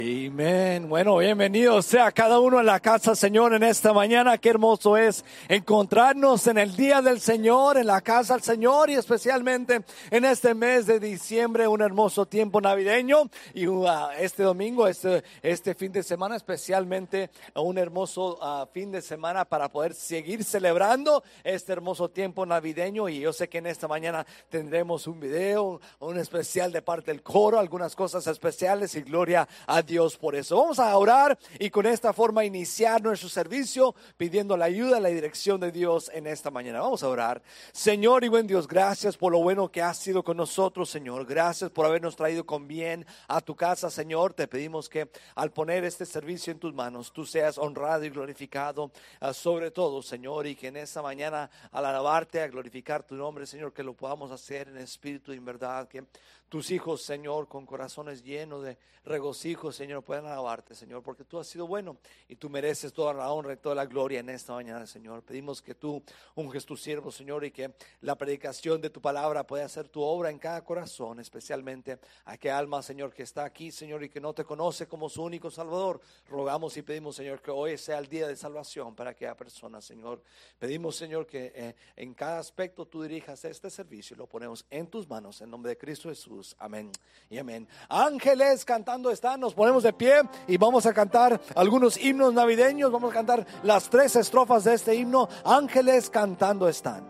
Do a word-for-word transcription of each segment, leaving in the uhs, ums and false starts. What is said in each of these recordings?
Amén. Bueno, bienvenido sea cada uno en la casa, Señor, en esta mañana. Qué hermoso es encontrarnos en el día del Señor, en la casa del Señor, y especialmente en este mes de diciembre, un hermoso tiempo navideño. Y uh, este domingo, este, este fin de semana, especialmente un hermoso uh, fin de semana para poder seguir celebrando este hermoso tiempo navideño. Y yo sé que en esta mañana tendremos un video, un especial de parte del coro, algunas cosas especiales, y gloria a Dios. Dios por eso. Vamos a orar y con esta forma iniciar nuestro servicio pidiendo la ayuda, la dirección de Dios en esta mañana. Vamos a orar. Señor y buen Dios, gracias por lo bueno que has sido con nosotros, Señor. Gracias por habernos traído con bien a tu casa, Señor. Te pedimos que al poner este servicio en tus manos, tú seas honrado y glorificado uh, sobre todo, Señor, y que en esta mañana al alabarte, a glorificar tu nombre, Señor, que lo podamos hacer en espíritu y en verdad, que tus hijos, Señor, con corazones llenos de regocijo, Señor, puedan alabarte, Señor, porque tú has sido bueno y tú mereces toda la honra y toda la gloria en esta mañana, Señor. Pedimos que tú unges tu siervo, Señor, y que la predicación de tu palabra pueda hacer tu obra en cada corazón, especialmente a aquel alma, Señor, que está aquí, Señor, y que no te conoce como su único Salvador. Rogamos y pedimos, Señor, que hoy sea el día de salvación para aquella persona, Señor. Pedimos, Señor, que eh, en cada aspecto tú dirijas este servicio y lo ponemos en tus manos, en nombre de Cristo Jesús. Amén y amén. Ángeles cantando están, nos ponemos de pie y vamos a cantar algunos himnos navideños. Vamos a cantar las tres estrofas de este himno. Ángeles cantando están.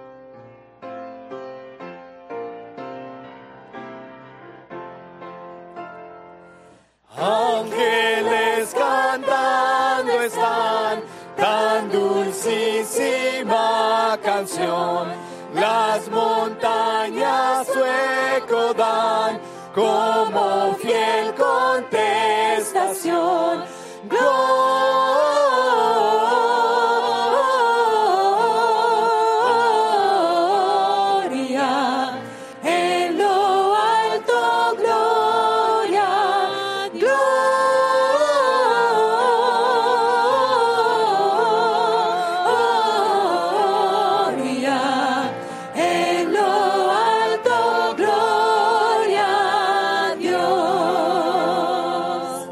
Ángeles cantando están, tan dulcísima canción. Las montañas su eco dan como fiel contestación. Gloria en lo alto, gloria, gloria. En lo alto, gloria a Dios.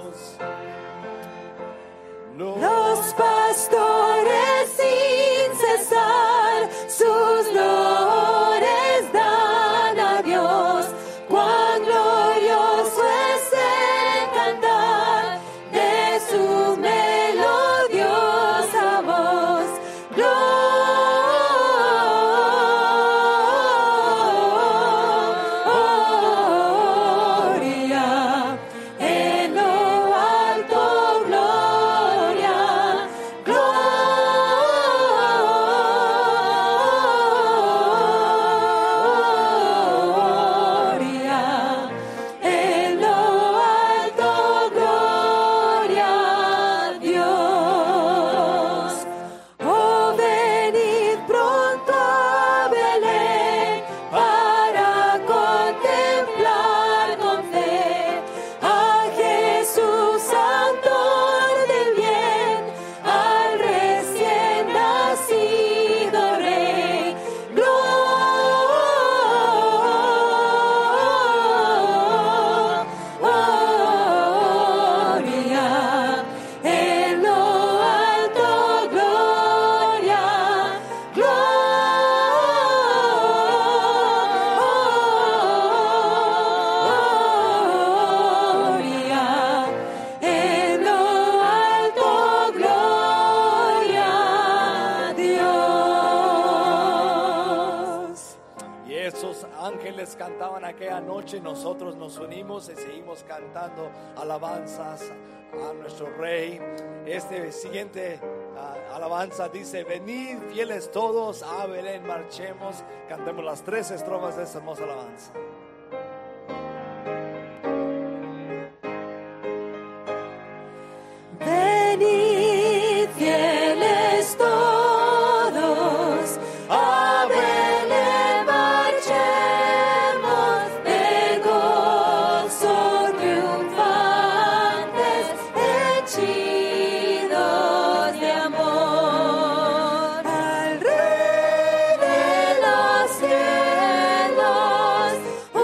Los pastores sin cesar sus loores dan a Dios. Cuán glorioso es el cantar de su melodiosa voz. Gloria en lo alto, gloria, gloria en lo alto, gloria a Dios. Oh, venid pronto a Belén para contemplar con fe a Jesús, autor del bien, al recién nacido Rey. Gloria en lo alto, gloria, gloria en lo alto, gloria a Dios. Y esos ángeles cantaban aquella noche, nosotros nos unimos y seguimos cantando alabanzas a nuestro Rey. Este siguiente uh, alabanza dice: venid fieles todos a Belén, marchemos. Cantemos las tres estrofas de esta hermosa alabanza. Venid fieles todos a Belén, marchemos de gozo triunfantes, henchidos de amor al Rey de los cielos.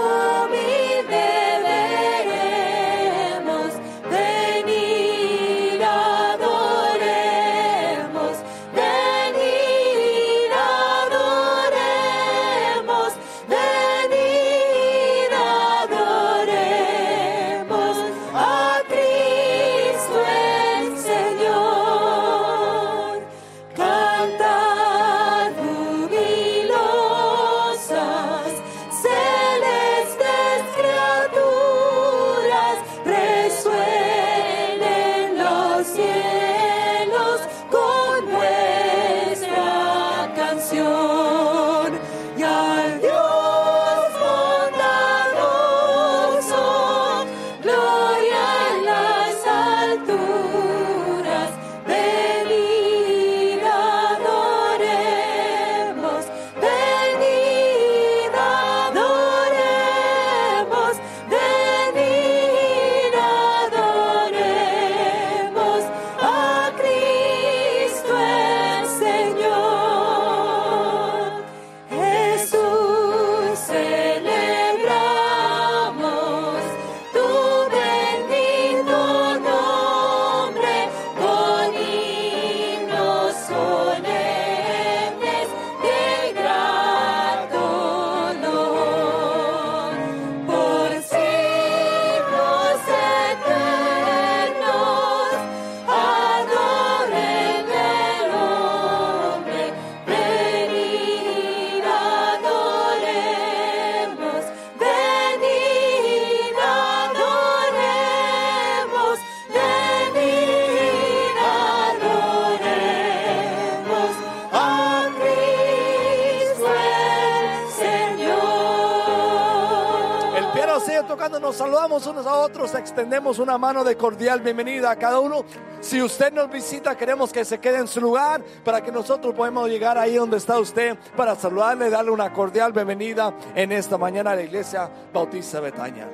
cuando nos saludamos unos a otros, extendemos una mano de cordial bienvenida a cada uno. Si usted nos visita, queremos que se quede en su lugar para que nosotros podamos llegar ahí donde está usted para saludarle, darle una cordial bienvenida en esta mañana a la Iglesia Bautista Betania.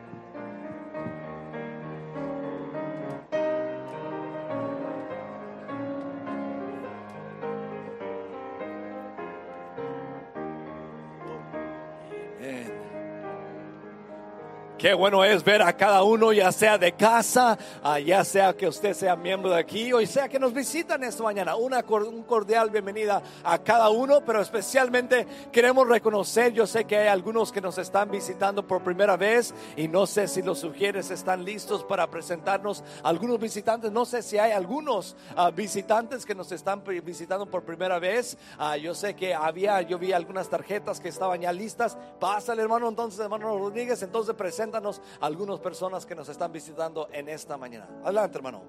Qué bueno es ver a cada uno, ya sea de casa, uh, ya sea que usted sea miembro de aquí, o sea que nos visitan esta mañana. Una un cordial bienvenida a cada uno, pero especialmente queremos reconocer, yo sé que hay algunos que nos están visitando por primera vez, y no sé si los sugieres están listos para presentarnos algunos visitantes. No sé si hay algunos uh, visitantes que nos están visitando por primera vez. Uh, yo sé que había, yo vi algunas tarjetas que estaban ya listas. Pásale, hermano, entonces, hermano Rodríguez, entonces presenta algunas personas que nos están visitando en esta mañana. Adelante, hermano.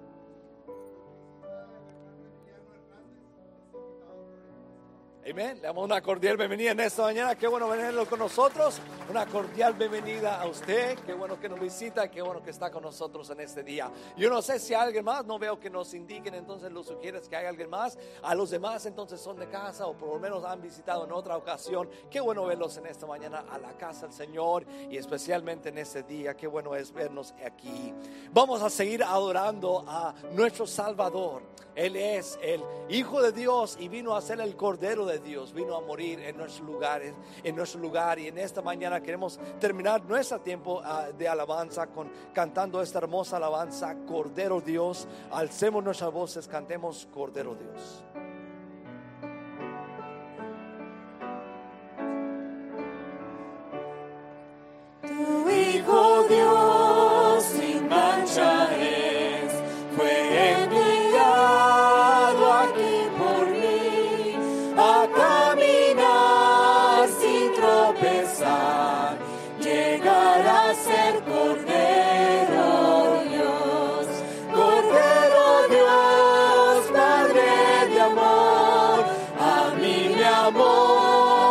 Amén. Le damos una cordial bienvenida en esta mañana. Qué bueno venirlo con nosotros. Una cordial bienvenida a usted. Qué bueno que nos visita. Qué bueno que está con nosotros en este día. Yo no sé si hay alguien más. No veo que nos indiquen. Entonces lo sugieres que hay alguien más. A los demás entonces son de casa o por lo menos han visitado en otra ocasión. Qué bueno verlos en esta mañana a la casa del Señor. Y especialmente en este día. Qué bueno es vernos aquí. Vamos a seguir adorando a nuestro Salvador. Él es el Hijo de Dios y vino a ser el Cordero de Dios, vino a morir en nuestros lugares, en nuestro lugar. Y en esta mañana queremos terminar nuestro tiempo uh, de alabanza con cantando esta hermosa alabanza, Cordero Dios. Alcemos nuestras voces, cantemos Cordero Dios. Tu Hijo Dios sin mancha es, fue enviado aquí por mí a caminar sin tropezar, llegar a ser Cordero Dios, Cordero Dios, Padre de amor, a mí me amó.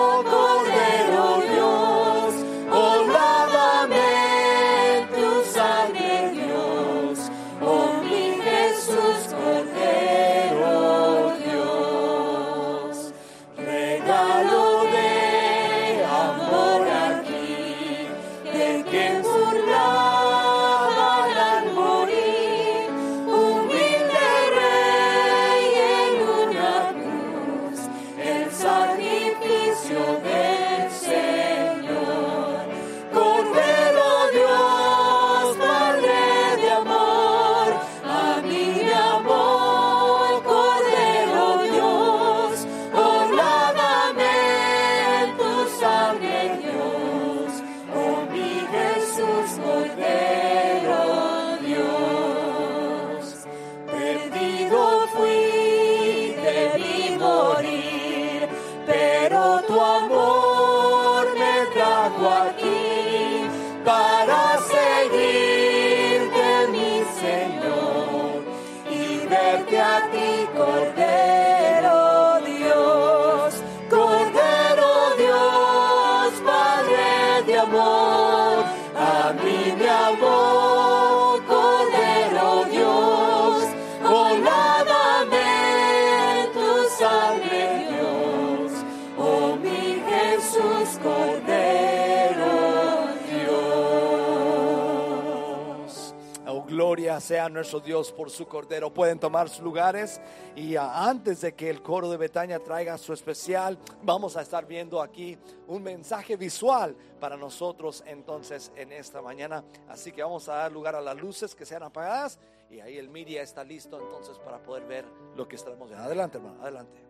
Sea nuestro Dios por su Cordero. Pueden tomar sus lugares y uh, antes de que el coro de Betania traiga su especial, vamos a estar viendo aquí un mensaje visual para nosotros entonces en esta mañana. Así que vamos a dar lugar a las luces que sean apagadas y ahí el media está listo entonces para poder ver lo que estamos viendo. Adelante, hermano, adelante.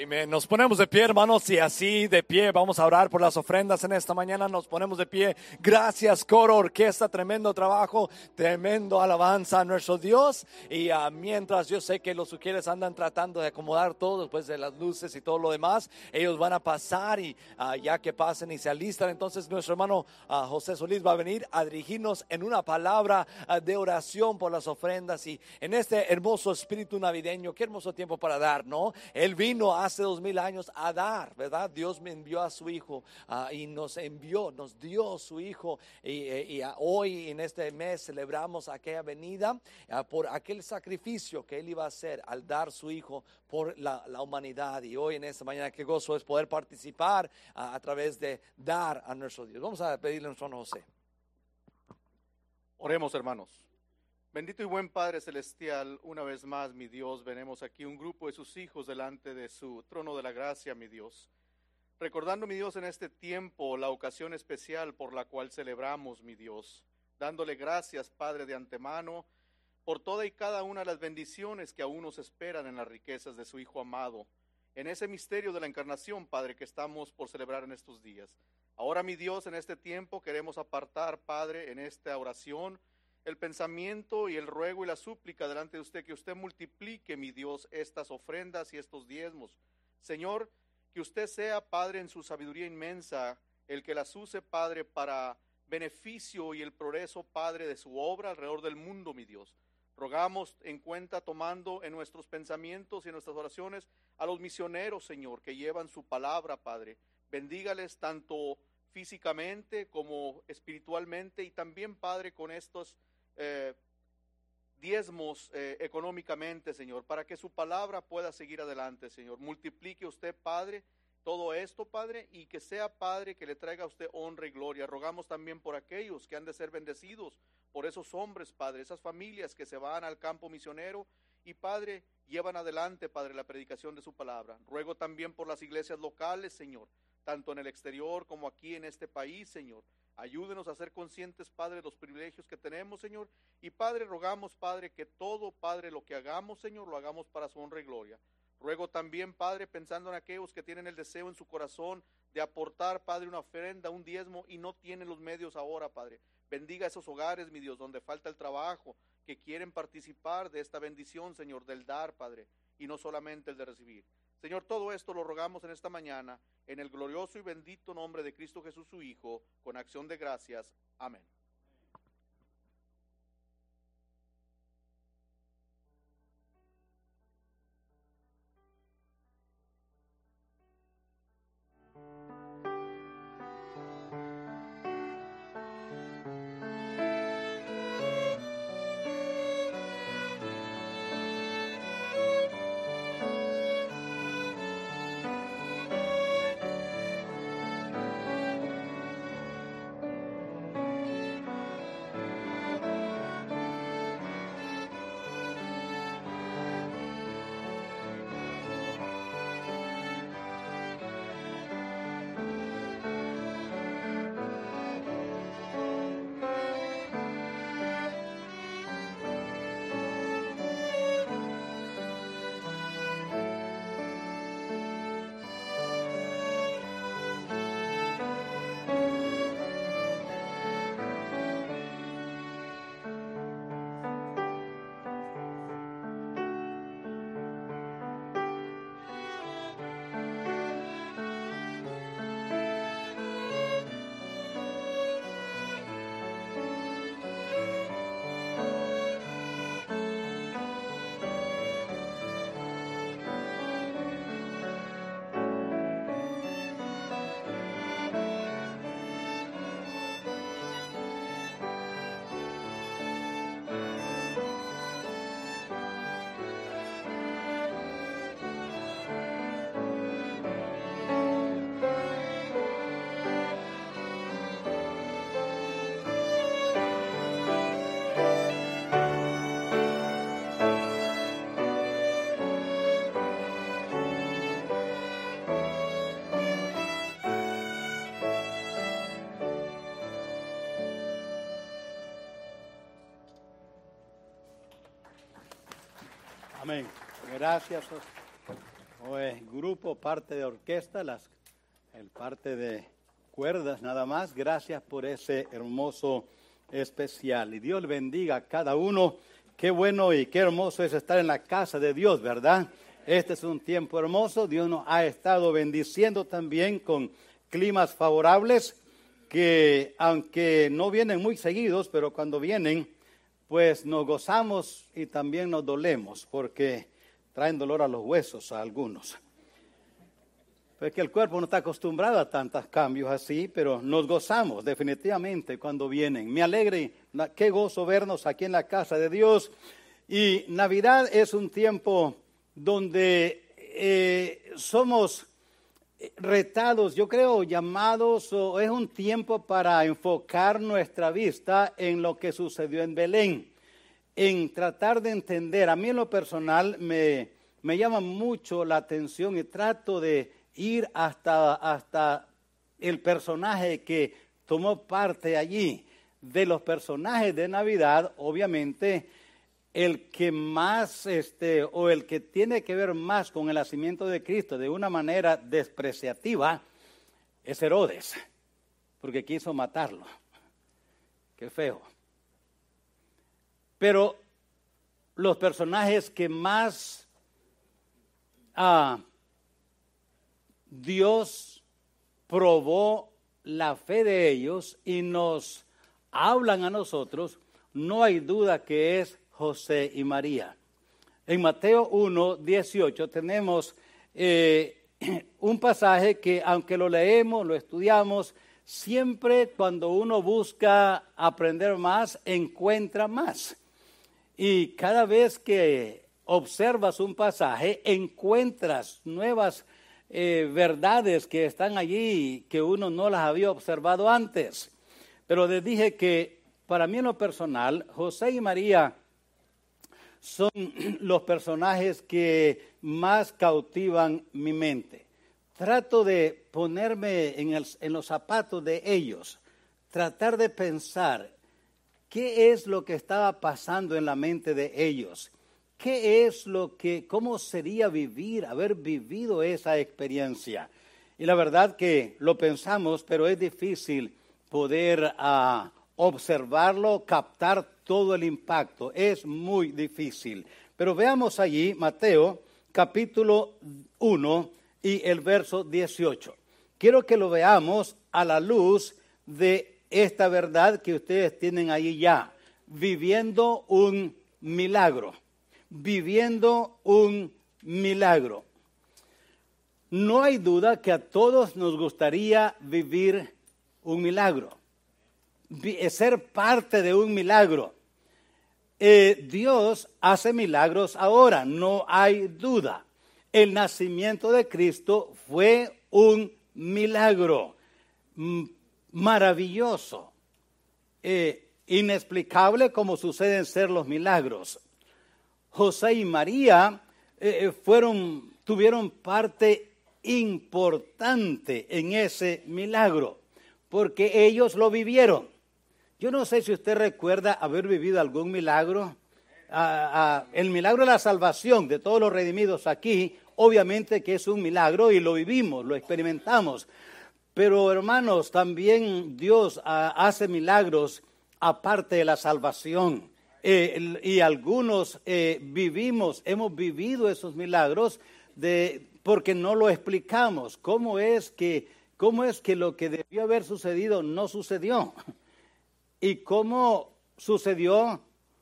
Amén. Nos ponemos de pie, hermanos, y así de pie vamos a orar por las ofrendas en esta mañana. Nos ponemos de pie. Gracias, coro, orquesta, tremendo trabajo, tremendo alabanza a nuestro Dios. Y uh, mientras yo sé que los suquieres andan tratando de acomodar todo después de las luces y todo lo demás, ellos van a pasar y uh, ya que pasen y se alistan, entonces nuestro hermano uh, José Solís va a venir a dirigirnos en una palabra uh, de oración por las ofrendas y en este hermoso espíritu navideño. Qué hermoso tiempo para dar, ¿no? Él vino hace dos mil años a dar, ¿verdad? Dios me envió a su hijo uh, y nos envió, nos dio su hijo y, y, y uh, hoy en este mes celebramos aquella venida uh, por aquel sacrificio que él iba a hacer al dar su hijo por la, la humanidad. Y hoy en esta mañana qué gozo es poder participar uh, a través de dar a nuestro Dios. Vamos a pedirle a nuestro hermano José. Oremos, hermanos. Bendito y buen Padre Celestial, una vez más, mi Dios, venimos aquí un grupo de sus hijos delante de su trono de la gracia, mi Dios. Recordando, mi Dios, en este tiempo la ocasión especial por la cual celebramos, mi Dios. Dándole gracias, Padre, de antemano, por toda y cada una de las bendiciones que aún nos esperan en las riquezas de su Hijo amado. En ese misterio de la encarnación, Padre, que estamos por celebrar en estos días. Ahora, mi Dios, en este tiempo queremos apartar, Padre, en esta oración, el pensamiento y el ruego y la súplica delante de usted, que usted multiplique, mi Dios, estas ofrendas y estos diezmos. Señor, que usted sea, Padre, en su sabiduría inmensa, el que las use, Padre, para beneficio y el progreso, Padre, de su obra alrededor del mundo, mi Dios. Rogamos en cuenta, tomando en nuestros pensamientos y en nuestras oraciones, a los misioneros, Señor, que llevan su palabra, Padre. Bendígales tanto físicamente como espiritualmente y también, Padre, con estos Eh, diezmos eh, económicamente, Señor, para que su palabra pueda seguir adelante, Señor. Multiplique usted, Padre, todo esto, Padre, y que sea, Padre, que le traiga a usted honra y gloria. Rogamos también por aquellos que han de ser bendecidos, por esos hombres, Padre, esas familias que se van al campo misionero y, Padre, llevan adelante, Padre, la predicación de su palabra. Ruego también por las iglesias locales, Señor, tanto en el exterior como aquí en este país, Señor. Ayúdenos a ser conscientes, Padre, de los privilegios que tenemos, Señor. Y, Padre, rogamos, Padre, que todo, Padre, lo que hagamos, Señor, lo hagamos para su honra y gloria. Ruego también, Padre, pensando en aquellos que tienen el deseo en su corazón de aportar, Padre, una ofrenda, un diezmo, y no tienen los medios ahora, Padre. Bendiga esos hogares, mi Dios, donde falta el trabajo, que quieren participar de esta bendición, Señor, del dar, Padre, y no solamente el de recibir. Señor, todo esto lo rogamos en esta mañana, en el glorioso y bendito nombre de Cristo Jesús, su Hijo, con acción de gracias. Amén. Amén. Gracias. o es grupo, parte de orquesta, las, el parte de cuerdas nada más. Gracias por ese hermoso especial. Y Dios le bendiga a cada uno. Qué bueno y qué hermoso es estar en la casa de Dios, ¿verdad? Este es un tiempo hermoso. Dios nos ha estado bendiciendo también con climas favorables que, aunque no vienen muy seguidos, pero cuando vienen, pues nos gozamos y también nos dolemos porque traen dolor a los huesos a algunos. Porque el cuerpo no está acostumbrado a tantos cambios así, pero nos gozamos definitivamente cuando vienen. Me alegra y qué gozo vernos aquí en la casa de Dios. Y Navidad es un tiempo donde eh, somos retados, yo creo, llamados, o es un tiempo para enfocar nuestra vista en lo que sucedió en Belén, en tratar de entender. A mí en lo personal me, me llama mucho la atención y trato de ir hasta, hasta el personaje que tomó parte allí. De los personajes de Navidad, obviamente, el que más, este, o el que tiene que ver más con el nacimiento de Cristo de una manera despreciativa, es Herodes, porque quiso matarlo. Qué feo. Pero los personajes que más ah, Dios probó la fe de ellos y nos hablan a nosotros, no hay duda que es José y María. En Mateo uno, dieciocho tenemos eh, un pasaje que, aunque lo leemos, lo estudiamos, siempre cuando uno busca aprender más, encuentra más. Y cada vez que observas un pasaje, encuentras nuevas eh, verdades que están allí que uno no las había observado antes. Pero les dije que para mí en lo personal, José y María son los personajes que más cautivan mi mente. Trato de ponerme en, el, en los zapatos de ellos, tratar de pensar qué es lo que estaba pasando en la mente de ellos, qué es lo que, cómo sería vivir, haber vivido esa experiencia. Y la verdad que lo pensamos, pero es difícil poder uh, observarlo, captar todo el impacto. Es muy difícil. Pero veamos allí Mateo capítulo uno y el verso dieciocho. Quiero que lo veamos a la luz de esta verdad que ustedes tienen ahí ya. Viviendo un milagro. Viviendo un milagro. No hay duda que a todos nos gustaría vivir un milagro. Ser parte de un milagro. Eh, Dios hace milagros ahora, no hay duda. El nacimiento de Cristo fue un milagro maravilloso, eh, inexplicable como suceden ser los milagros. José y María eh, fueron, tuvieron parte importante en ese milagro, porque ellos lo vivieron. Yo no sé si usted recuerda haber vivido algún milagro. Ah, ah, el milagro de la salvación de todos los redimidos aquí, obviamente que es un milagro y lo vivimos, lo experimentamos. Pero hermanos, también Dios ah, hace milagros aparte de la salvación. Eh, y algunos eh, vivimos, hemos vivido esos milagros de, porque no lo explicamos. ¿Cómo es que, cómo es que lo que debió haber sucedido no sucedió? ¿Y cómo sucedió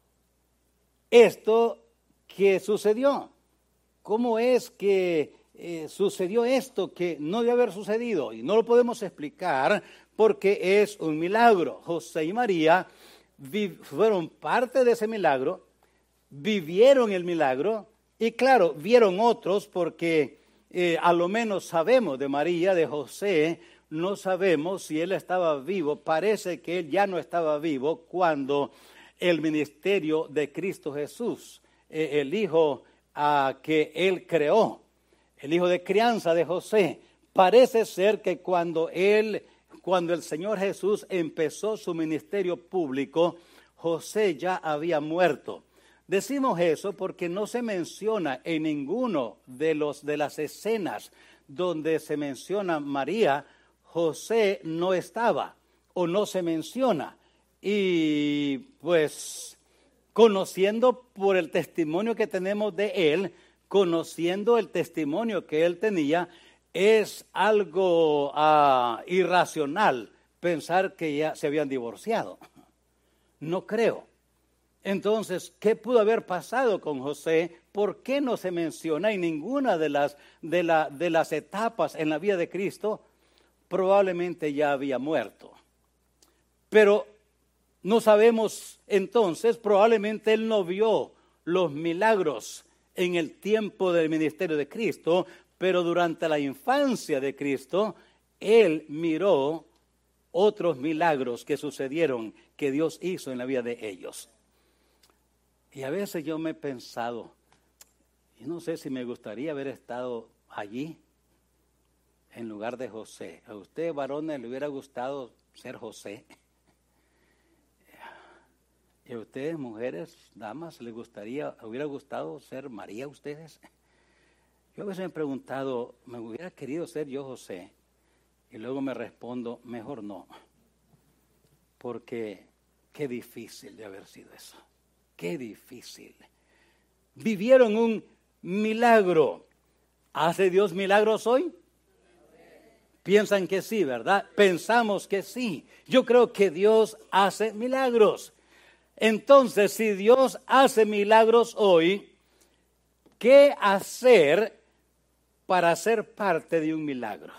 esto que sucedió? ¿Cómo es que eh, sucedió esto que no debe haber sucedido? Y no lo podemos explicar porque es un milagro. José y María fueron parte de ese milagro, vivieron el milagro y claro, vieron otros porque eh, a lo menos sabemos de María, de José. No sabemos si él estaba vivo, parece que él ya no estaba vivo cuando el ministerio de Cristo Jesús, eh, el hijo uh, que él creó, el hijo de crianza de José, parece ser que cuando él, cuando el Señor Jesús empezó su ministerio público, José ya había muerto. Decimos eso porque no se menciona en ninguno de, los, de las escenas donde se menciona María, José no estaba o no se menciona. Y pues conociendo por el testimonio que tenemos de él, conociendo el testimonio que él tenía, es algo uh, irracional pensar que ya se habían divorciado. No creo. Entonces, ¿qué pudo haber pasado con José? ¿Por qué no se menciona en ninguna de las, de, la, de las etapas en la vida de Cristo? Probablemente ya había muerto. Pero no sabemos entonces, probablemente él no vio los milagros en el tiempo del ministerio de Cristo, pero durante la infancia de Cristo, él miró otros milagros que sucedieron, que Dios hizo en la vida de ellos. Y a veces yo me he pensado, y no sé si me gustaría haber estado allí en lugar de José. A usted, varones, le hubiera gustado ser José. Y a ustedes, mujeres, damas, les gustaría, hubiera gustado ser María a ustedes. Yo a veces me he preguntado, ¿me hubiera querido ser yo José? Y luego me respondo, mejor no. Porque qué difícil de haber sido eso. Qué difícil. Vivieron un milagro. ¿Hace Dios milagros hoy? Piensan que sí, ¿verdad? Pensamos que sí. Yo creo que Dios hace milagros. Entonces, si Dios hace milagros hoy, ¿qué hacer para ser parte de un milagro?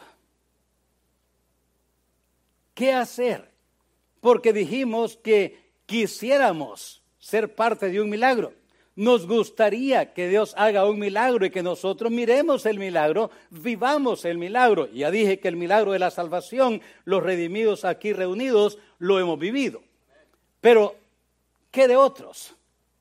¿Qué hacer? Porque dijimos que quisiéramos ser parte de un milagro. Nos gustaría que Dios haga un milagro y que nosotros miremos el milagro, vivamos el milagro. Ya dije que el milagro de la salvación, los redimidos aquí reunidos, lo hemos vivido. Pero, ¿qué de otros?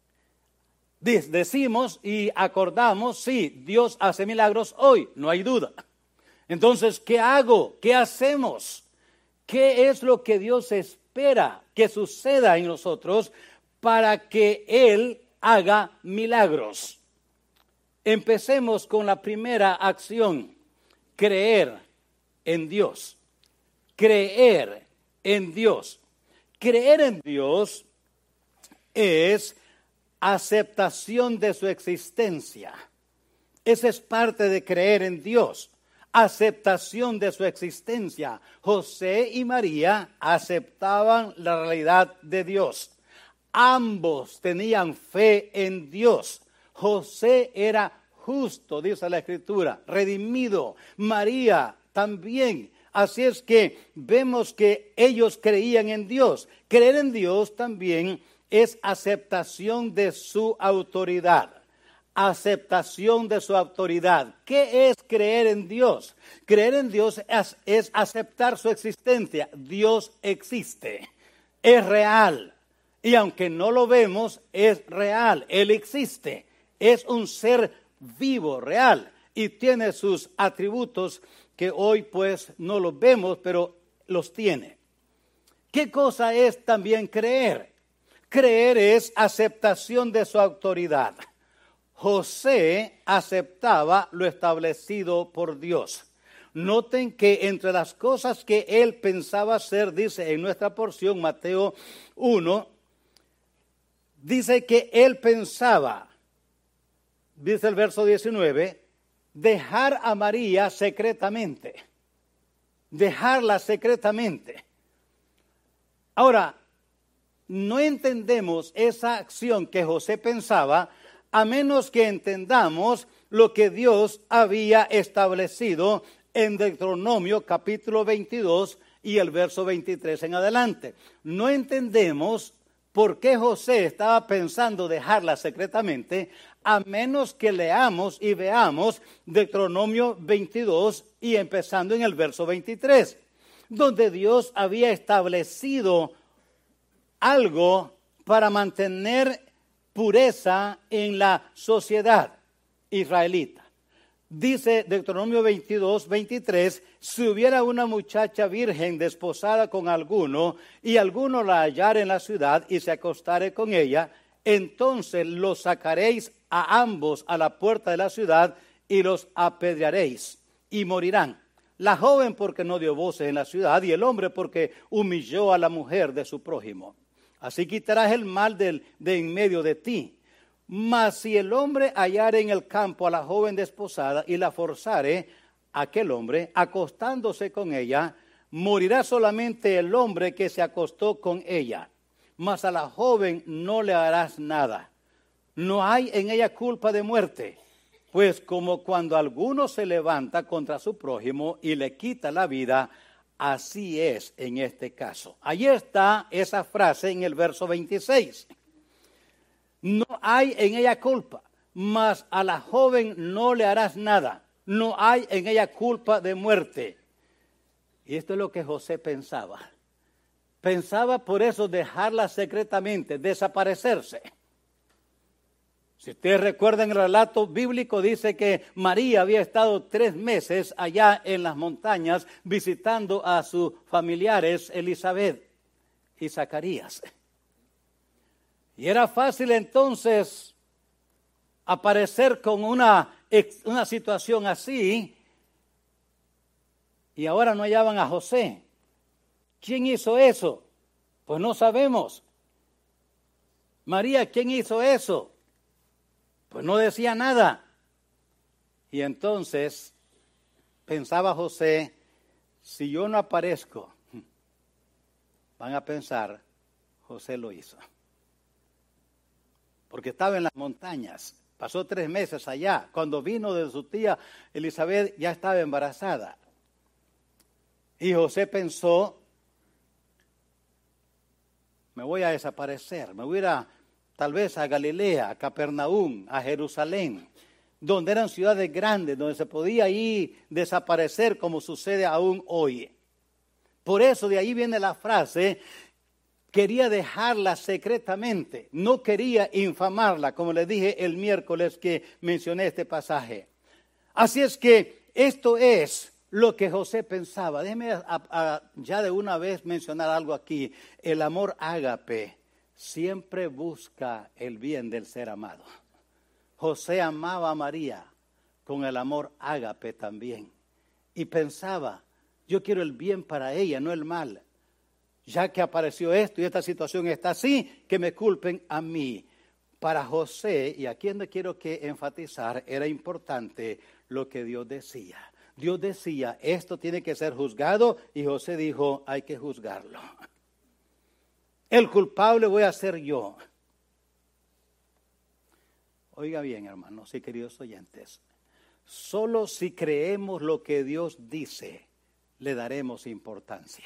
Decimos y acordamos, sí, Dios hace milagros hoy, no hay duda. Entonces, ¿qué hago? ¿Qué hacemos? ¿Qué es lo que Dios espera que suceda en nosotros para que Él haga milagros? Empecemos con la primera acción, creer en Dios. Creer en Dios. Creer en Dios es aceptación de su existencia. Esa es parte de creer en Dios. Aceptación de su existencia. José y María aceptaban la realidad de Dios. Ambos tenían fe en Dios. José era justo, dice la Escritura, redimido. María también. Así es que vemos que ellos creían en Dios. Creer en Dios también es aceptación de su autoridad. Aceptación de su autoridad. ¿Qué es creer en Dios? Creer en Dios es, es aceptar su existencia. Dios existe, es real. Y aunque no lo vemos, es real. Él existe, es un ser vivo, real. Y tiene sus atributos que hoy pues no los vemos, pero los tiene. ¿Qué cosa es también creer? Creer es aceptación de su autoridad. José aceptaba lo establecido por Dios. Noten que entre las cosas que él pensaba hacer, dice en nuestra porción, Mateo uno, dice que él pensaba, dice el verso diecinueve, dejar a María secretamente. Dejarla secretamente. Ahora, no entendemos esa acción que José pensaba a menos que entendamos lo que Dios había establecido en Deuteronomio capítulo veintidós y el verso veintitrés en adelante. No entendemos por qué José estaba pensando dejarla secretamente a menos que leamos y veamos Deuteronomio veintidós y empezando en el verso veintitrés, donde Dios había establecido algo para mantener pureza en la sociedad israelita. Dice Deuteronomio veintidós, veintitrés, si hubiera una muchacha virgen desposada con alguno y alguno la hallara en la ciudad y se acostare con ella, entonces los sacaréis a ambos a la puerta de la ciudad y los apedrearéis y morirán. La joven porque no dio voces en la ciudad y el hombre porque humilló a la mujer de su prójimo. Así quitarás el mal del, de en medio de ti. Mas si el hombre hallare en el campo a la joven desposada y la forzare, aquel hombre, acostándose con ella, morirá solamente el hombre que se acostó con ella. Mas a la joven no le harás nada. No hay en ella culpa de muerte. Pues como cuando alguno se levanta contra su prójimo y le quita la vida, así es en este caso. Allí está esa frase en el verso veintiséis. No hay en ella culpa, mas a la joven no le harás nada. No hay en ella culpa de muerte. Y esto es lo que José pensaba. Pensaba por eso dejarla secretamente, desaparecerse. Si ustedes recuerdan el relato bíblico, dice que María había estado tres meses allá en las montañas visitando a sus familiares Elizabeth y Zacarías. Y era fácil entonces aparecer con una, una situación así y ahora no hallaban a José. ¿Quién hizo eso? Pues no sabemos. María, ¿quién hizo eso? Pues no decía nada. Y entonces pensaba José, si yo no aparezco, van a pensar, José lo hizo. Porque estaba en las montañas, pasó tres meses allá. Cuando vino de su tía Elizabeth ya estaba embarazada. Y José pensó, me voy a desaparecer, me voy a ir a tal vez a Galilea, a Capernaum, a Jerusalén, donde eran ciudades grandes, donde se podía ir desaparecer como sucede aún hoy. Por eso de ahí viene la frase, quería dejarla secretamente, no quería infamarla, como les dije el miércoles que mencioné este pasaje. Así es que esto es lo que José pensaba. Déjeme a, a, ya de una vez mencionar algo aquí, el amor ágape siempre busca el bien del ser amado. José amaba a María con el amor ágape también. Y pensaba, yo quiero el bien para ella, no el mal. Ya que apareció esto y esta situación está así, que me culpen a mí. Para José, y aquí donde quiero que enfatizar, era importante lo que Dios decía. Dios decía, esto tiene que ser juzgado, y José dijo, hay que juzgarlo. El culpable voy a ser yo. Oiga bien, hermanos y queridos oyentes. Solo si creemos lo que Dios dice, le daremos importancia.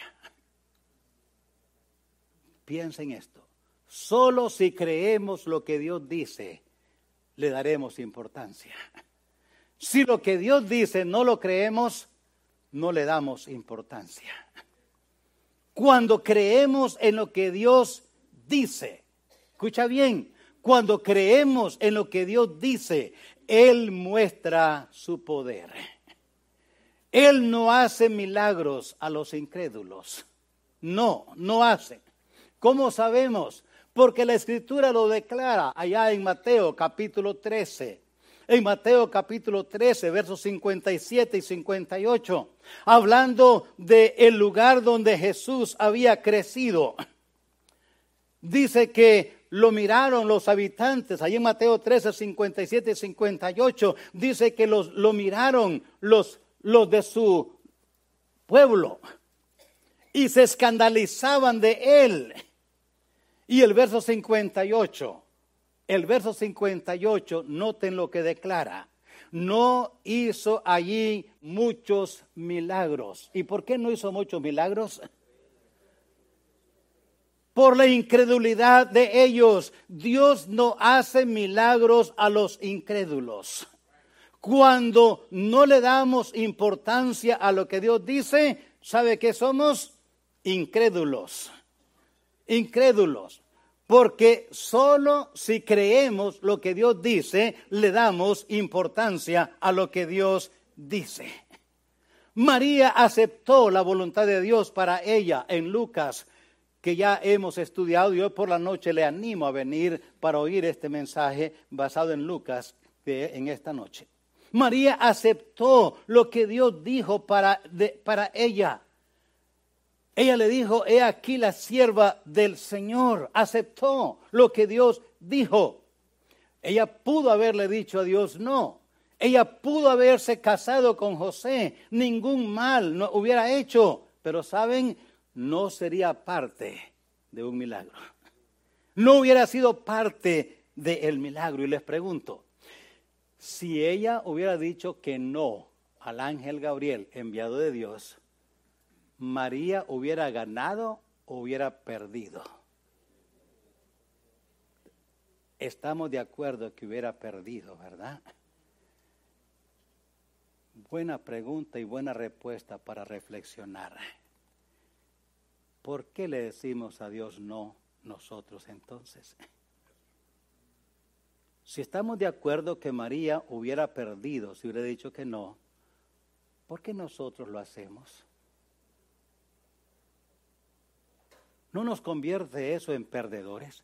Piensen esto. Solo si creemos lo que Dios dice, le daremos importancia. Si lo que Dios dice no lo creemos, no le damos importancia. Cuando creemos en lo que Dios dice, escucha bien, cuando creemos en lo que Dios dice, Él muestra su poder. Él no hace milagros a los incrédulos. No, no hace. ¿Cómo sabemos? Porque la Escritura lo declara allá en Mateo capítulo trece. En Mateo capítulo trece, versos cincuenta y siete y cincuenta y ocho, hablando del lugar donde Jesús había crecido. Dice que lo miraron los habitantes, allí en Mateo trece, cincuenta y siete y cincuenta y ocho, dice que los, lo miraron los, los de su pueblo y se escandalizaban de él. Y el verso cincuenta y ocho, el verso cincuenta y ocho, noten lo que declara. No hizo allí muchos milagros. ¿Y por qué no hizo muchos milagros? Por la incredulidad de ellos. Dios no hace milagros a los incrédulos. Cuando no le damos importancia a lo que Dios dice, ¿sabe qué somos? Incrédulos. Incrédulos. Porque solo si creemos lo que Dios dice, le damos importancia a lo que Dios dice. María aceptó la voluntad de Dios para ella en Lucas que ya hemos estudiado, y hoy por la noche le animo a venir para oír este mensaje basado en Lucas de, en esta noche. María aceptó lo que Dios dijo para, de, para ella. Ella le dijo, he aquí la sierva del Señor. Aceptó lo que Dios dijo. Ella pudo haberle dicho a Dios no. Ella pudo haberse casado con José. Ningún mal no hubiera hecho. Pero ¿saben? No sería parte de un milagro. No hubiera sido parte del milagro. Y les pregunto, si ella hubiera dicho que no al ángel Gabriel enviado de Dios, ¿María hubiera ganado o hubiera perdido? Estamos de acuerdo que hubiera perdido, ¿verdad? Buena pregunta y buena respuesta para reflexionar. ¿Por qué le decimos a Dios no nosotros entonces? Si estamos de acuerdo que María hubiera perdido si hubiera dicho que no, ¿por qué nosotros lo hacemos? ¿No nos convierte eso en perdedores?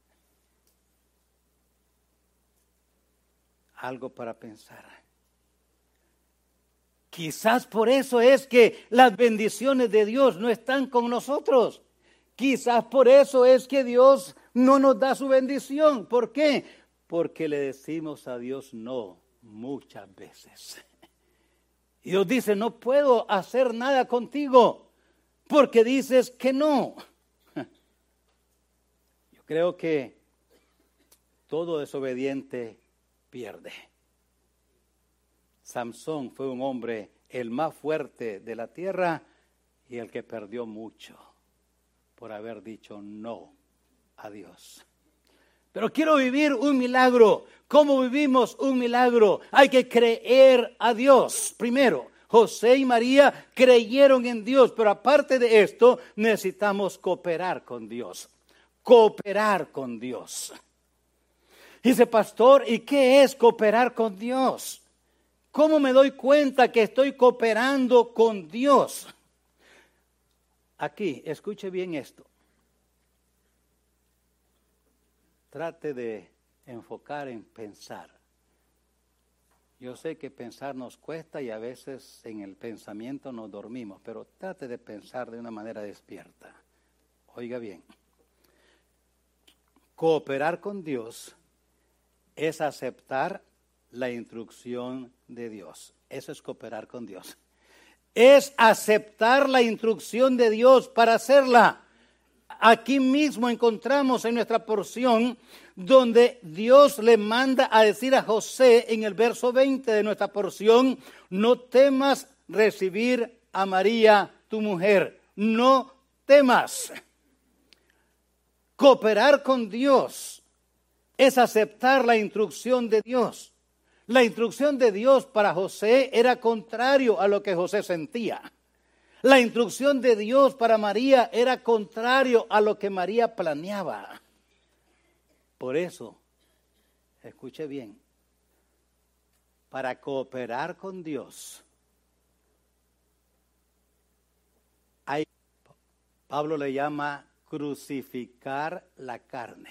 Algo para pensar. Quizás por eso es que las bendiciones de Dios no están con nosotros. Quizás por eso es que Dios no nos da su bendición. ¿Por qué? Porque le decimos a Dios no muchas veces. Y Dios dice, no puedo hacer nada contigo porque dices que no. Yo creo que todo desobediente pierde. Samsón fue un hombre el más fuerte de la tierra y el que perdió mucho por haber dicho no a Dios. Pero quiero vivir un milagro. ¿Cómo vivimos un milagro? Hay que creer a Dios primero. José y María creyeron en Dios, pero aparte de esto necesitamos cooperar con Dios. Cooperar con Dios. Dice, pastor, ¿y qué es cooperar con Dios? ¿Cómo me doy cuenta que estoy cooperando con Dios? Aquí, escuche bien esto. Trate de enfocar en pensar. Yo sé que pensar nos cuesta y a veces en el pensamiento nos dormimos, pero trate de pensar de una manera despierta. Oiga bien. Cooperar con Dios es aceptar la instrucción de Dios. Eso es cooperar con Dios. Es aceptar la instrucción de Dios para hacerla. Aquí mismo encontramos en nuestra porción donde Dios le manda a decir a José en el verso veinte de nuestra porción, no temas recibir a María tu mujer, no temas. Cooperar con Dios es aceptar la instrucción de Dios. La instrucción de Dios para José era contrario a lo que José sentía. La instrucción de Dios para María era contrario a lo que María planeaba. Por eso, escuche bien, para cooperar con Dios, hay, Pablo le llama crucificar la carne.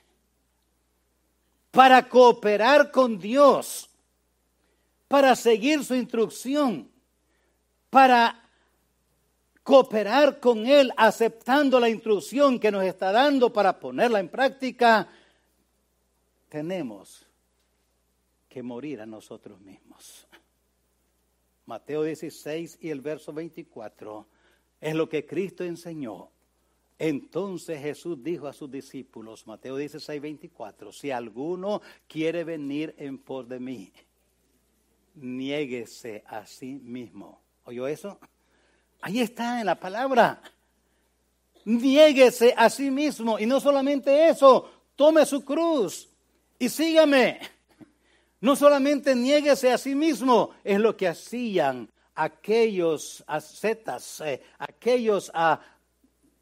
Para cooperar con Dios, para seguir su instrucción, para cooperar con Él, aceptando la instrucción que nos está dando para ponerla en práctica, tenemos que morir a nosotros mismos. Mateo dieciséis y el verso veinticuatro es lo que Cristo enseñó. Entonces Jesús dijo a sus discípulos, Mateo dieciséis, veinticuatro, si alguno quiere venir en pos de mí, niéguese a sí mismo. ¿Oyó eso? Ahí está en la palabra. Niéguese a sí mismo. Y no solamente eso, tome su cruz y sígame. No solamente niéguese a sí mismo, es lo que hacían aquellos ascetas, eh, aquellos a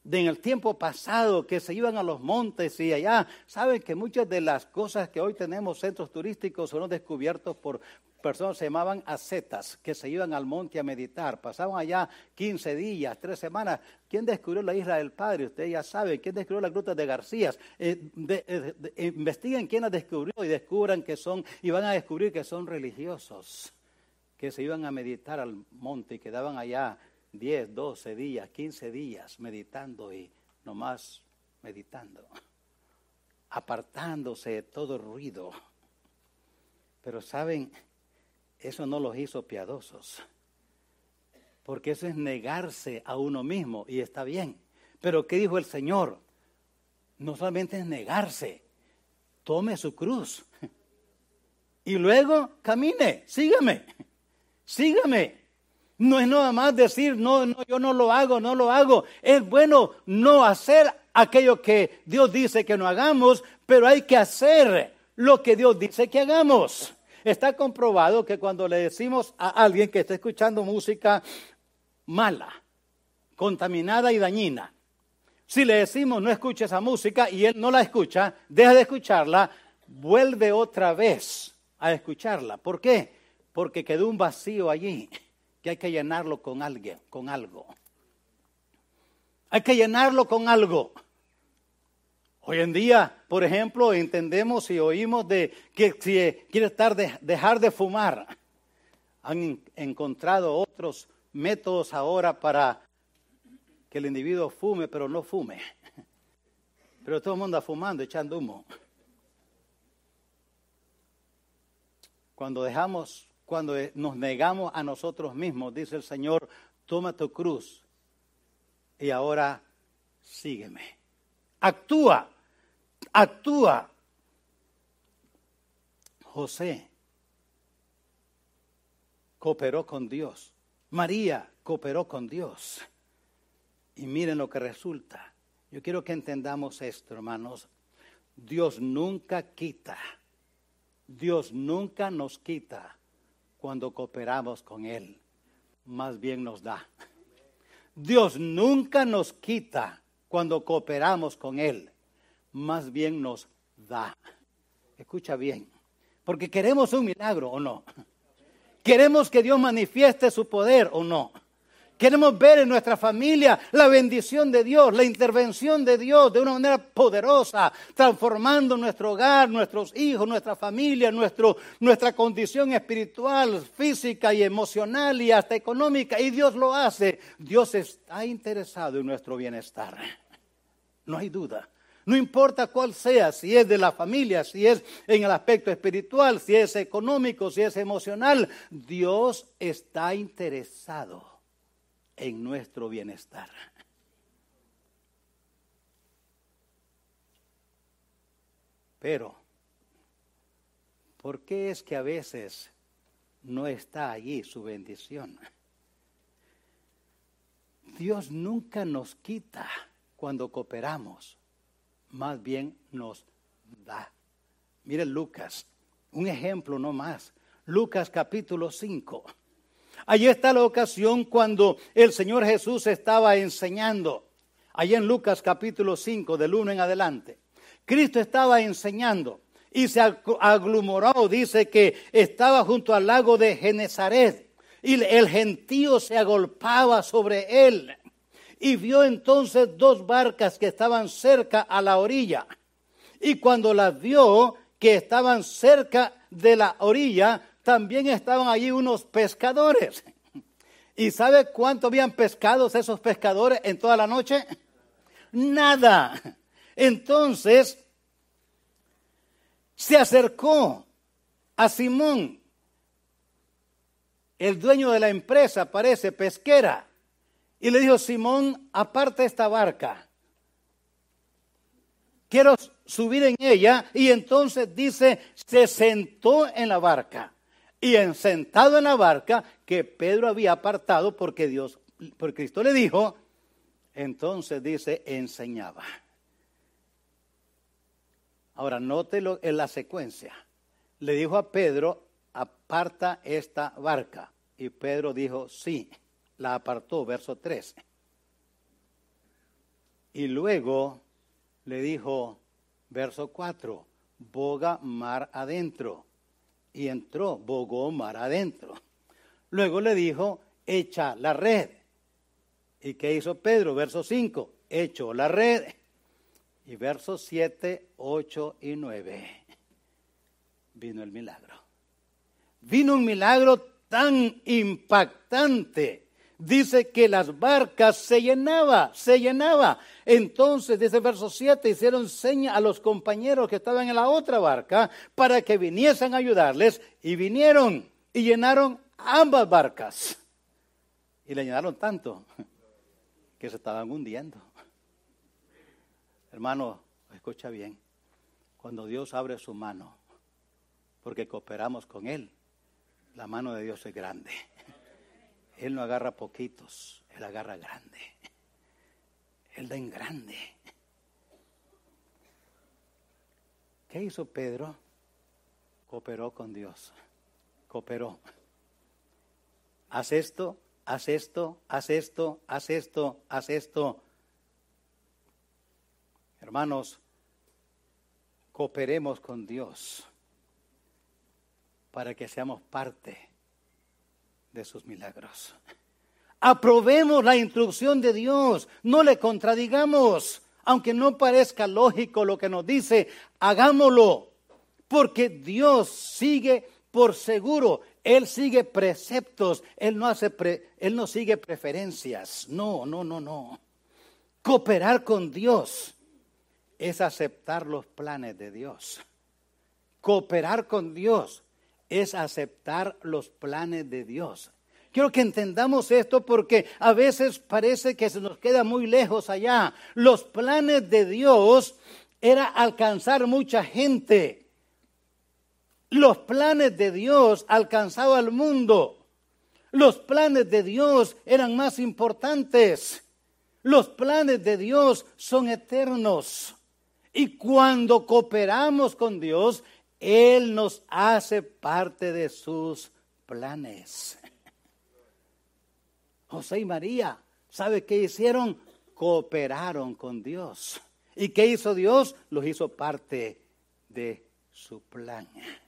de en el tiempo pasado que se iban a los montes y allá. Saben que muchas de las cosas que hoy tenemos centros turísticos fueron descubiertos por personas que se llamaban ascetas, que se iban al monte a meditar. Pasaban allá quince días, tres semanas. ¿Quién descubrió la Isla del Padre? Ustedes ya saben. ¿Quién descubrió la Gruta de Garcías? Eh, de, de, de, investiguen quién las descubrió y descubran que son, y van a descubrir que son religiosos, que se iban a meditar al monte y quedaban allá diez, doce días, quince días meditando y nomás meditando, apartándose de todo el ruido. Pero saben, eso no los hizo piadosos, porque eso es negarse a uno mismo y está bien. Pero ¿qué dijo el Señor? No solamente es negarse, tome su cruz y luego camine, sígame, sígame. No es nada más decir, no, no, yo no lo hago, no lo hago. Es bueno no hacer aquello que Dios dice que no hagamos, pero hay que hacer lo que Dios dice que hagamos. Está comprobado que cuando le decimos a alguien que está escuchando música mala, contaminada y dañina, si le decimos no escuche esa música y él no la escucha, deja de escucharla, vuelve otra vez a escucharla. ¿Por qué? Porque quedó un vacío allí que hay que llenarlo con alguien, con algo. Hay que llenarlo con algo. Hoy en día, por ejemplo, entendemos y oímos de que si quiere estar de, dejar de fumar, han encontrado otros métodos ahora para que el individuo fume, pero no fume. Pero todo el mundo anda fumando, echando humo. Cuando dejamos Cuando nos negamos a nosotros mismos, dice el Señor, toma tu cruz y ahora sígueme. Actúa, actúa. José cooperó con Dios. María cooperó con Dios. Y miren lo que resulta. Yo quiero que entendamos esto, hermanos. Dios nunca quita. Dios nunca nos quita cuando cooperamos con Él, más bien nos da. Dios nunca nos quita cuando cooperamos con Él, más bien nos da. Escucha bien, porque queremos un milagro o no. Queremos que Dios manifieste su poder o no. Queremos ver en nuestra familia la bendición de Dios, la intervención de Dios de una manera poderosa, transformando nuestro hogar, nuestros hijos, nuestra familia, nuestro, nuestra condición espiritual, física y emocional y hasta económica. Y Dios lo hace. Dios está interesado en nuestro bienestar. No hay duda. No importa cuál sea, si es de la familia, si es en el aspecto espiritual, si es económico, si es emocional. Dios está interesado en nuestro bienestar. Pero, ¿por qué es que a veces no está allí su bendición? Dios nunca nos quita cuando cooperamos, más bien nos da. Miren Lucas, un ejemplo no más. Lucas capítulo cinco. Allí está la ocasión cuando el Señor Jesús estaba enseñando. Allí en Lucas capítulo cinco, del uno en adelante. Cristo estaba enseñando y se aglomeró, dice que estaba junto al lago de Genezaret. Y el gentío se agolpaba sobre él. Y vio entonces dos barcas que estaban cerca a la orilla. Y cuando las vio que estaban cerca de la orilla, también estaban allí unos pescadores. ¿Y sabe cuánto habían pescado esos pescadores en toda la noche? Nada. Entonces se acercó a Simón, el dueño de la empresa, parece pesquera, y le dijo: Simón, aparte esta barca, quiero subir en ella. Y entonces dice, se sentó en la barca. Y en, sentado en la barca que Pedro había apartado porque Dios, porque Cristo le dijo, entonces dice, enseñaba. Ahora, nótelo en la secuencia. Le dijo a Pedro, aparta esta barca. Y Pedro dijo, sí, la apartó, verso trece. Y luego le dijo, verso cuatro, boga mar adentro. Y entró, bogó mar adentro. Luego le dijo, echa la red. ¿Y qué hizo Pedro? Verso cinco, echó la red. Y versos siete, ocho y nueve, vino el milagro. Vino un milagro tan impactante. Dice que las barcas se llenaba, se llenaba. Entonces, dice el verso siete, hicieron seña a los compañeros que estaban en la otra barca para que viniesen a ayudarles. Y vinieron y llenaron ambas barcas. Y le llenaron tanto que se estaban hundiendo. Hermano, escucha bien. Cuando Dios abre su mano, porque cooperamos con Él, la mano de Dios es grande. Él no agarra poquitos, Él agarra grande. Él da en grande. ¿Qué hizo Pedro? Cooperó con Dios. Cooperó. Haz esto, haz esto, haz esto, haz esto, haz esto. Hermanos, cooperemos con Dios para que seamos parte de sus milagros. Aprobemos la instrucción de Dios, no le contradigamos, aunque no parezca lógico lo que nos dice, hagámoslo, porque Dios sigue por seguro, Él sigue preceptos, Él no hace pre, Él no sigue preferencias, no, no, no, no. Cooperar con Dios es aceptar los planes de Dios. Cooperar con Dios es aceptar los planes de Dios. Quiero que entendamos esto porque a veces parece que se nos queda muy lejos allá. Los planes de Dios era alcanzar mucha gente. Los planes de Dios alcanzaban al mundo. Los planes de Dios eran más importantes. Los planes de Dios son eternos. Y cuando cooperamos con Dios, Él nos hace parte de sus planes. José y María, ¿sabe qué hicieron? Cooperaron con Dios. ¿Y qué hizo Dios? Los hizo parte de su plan.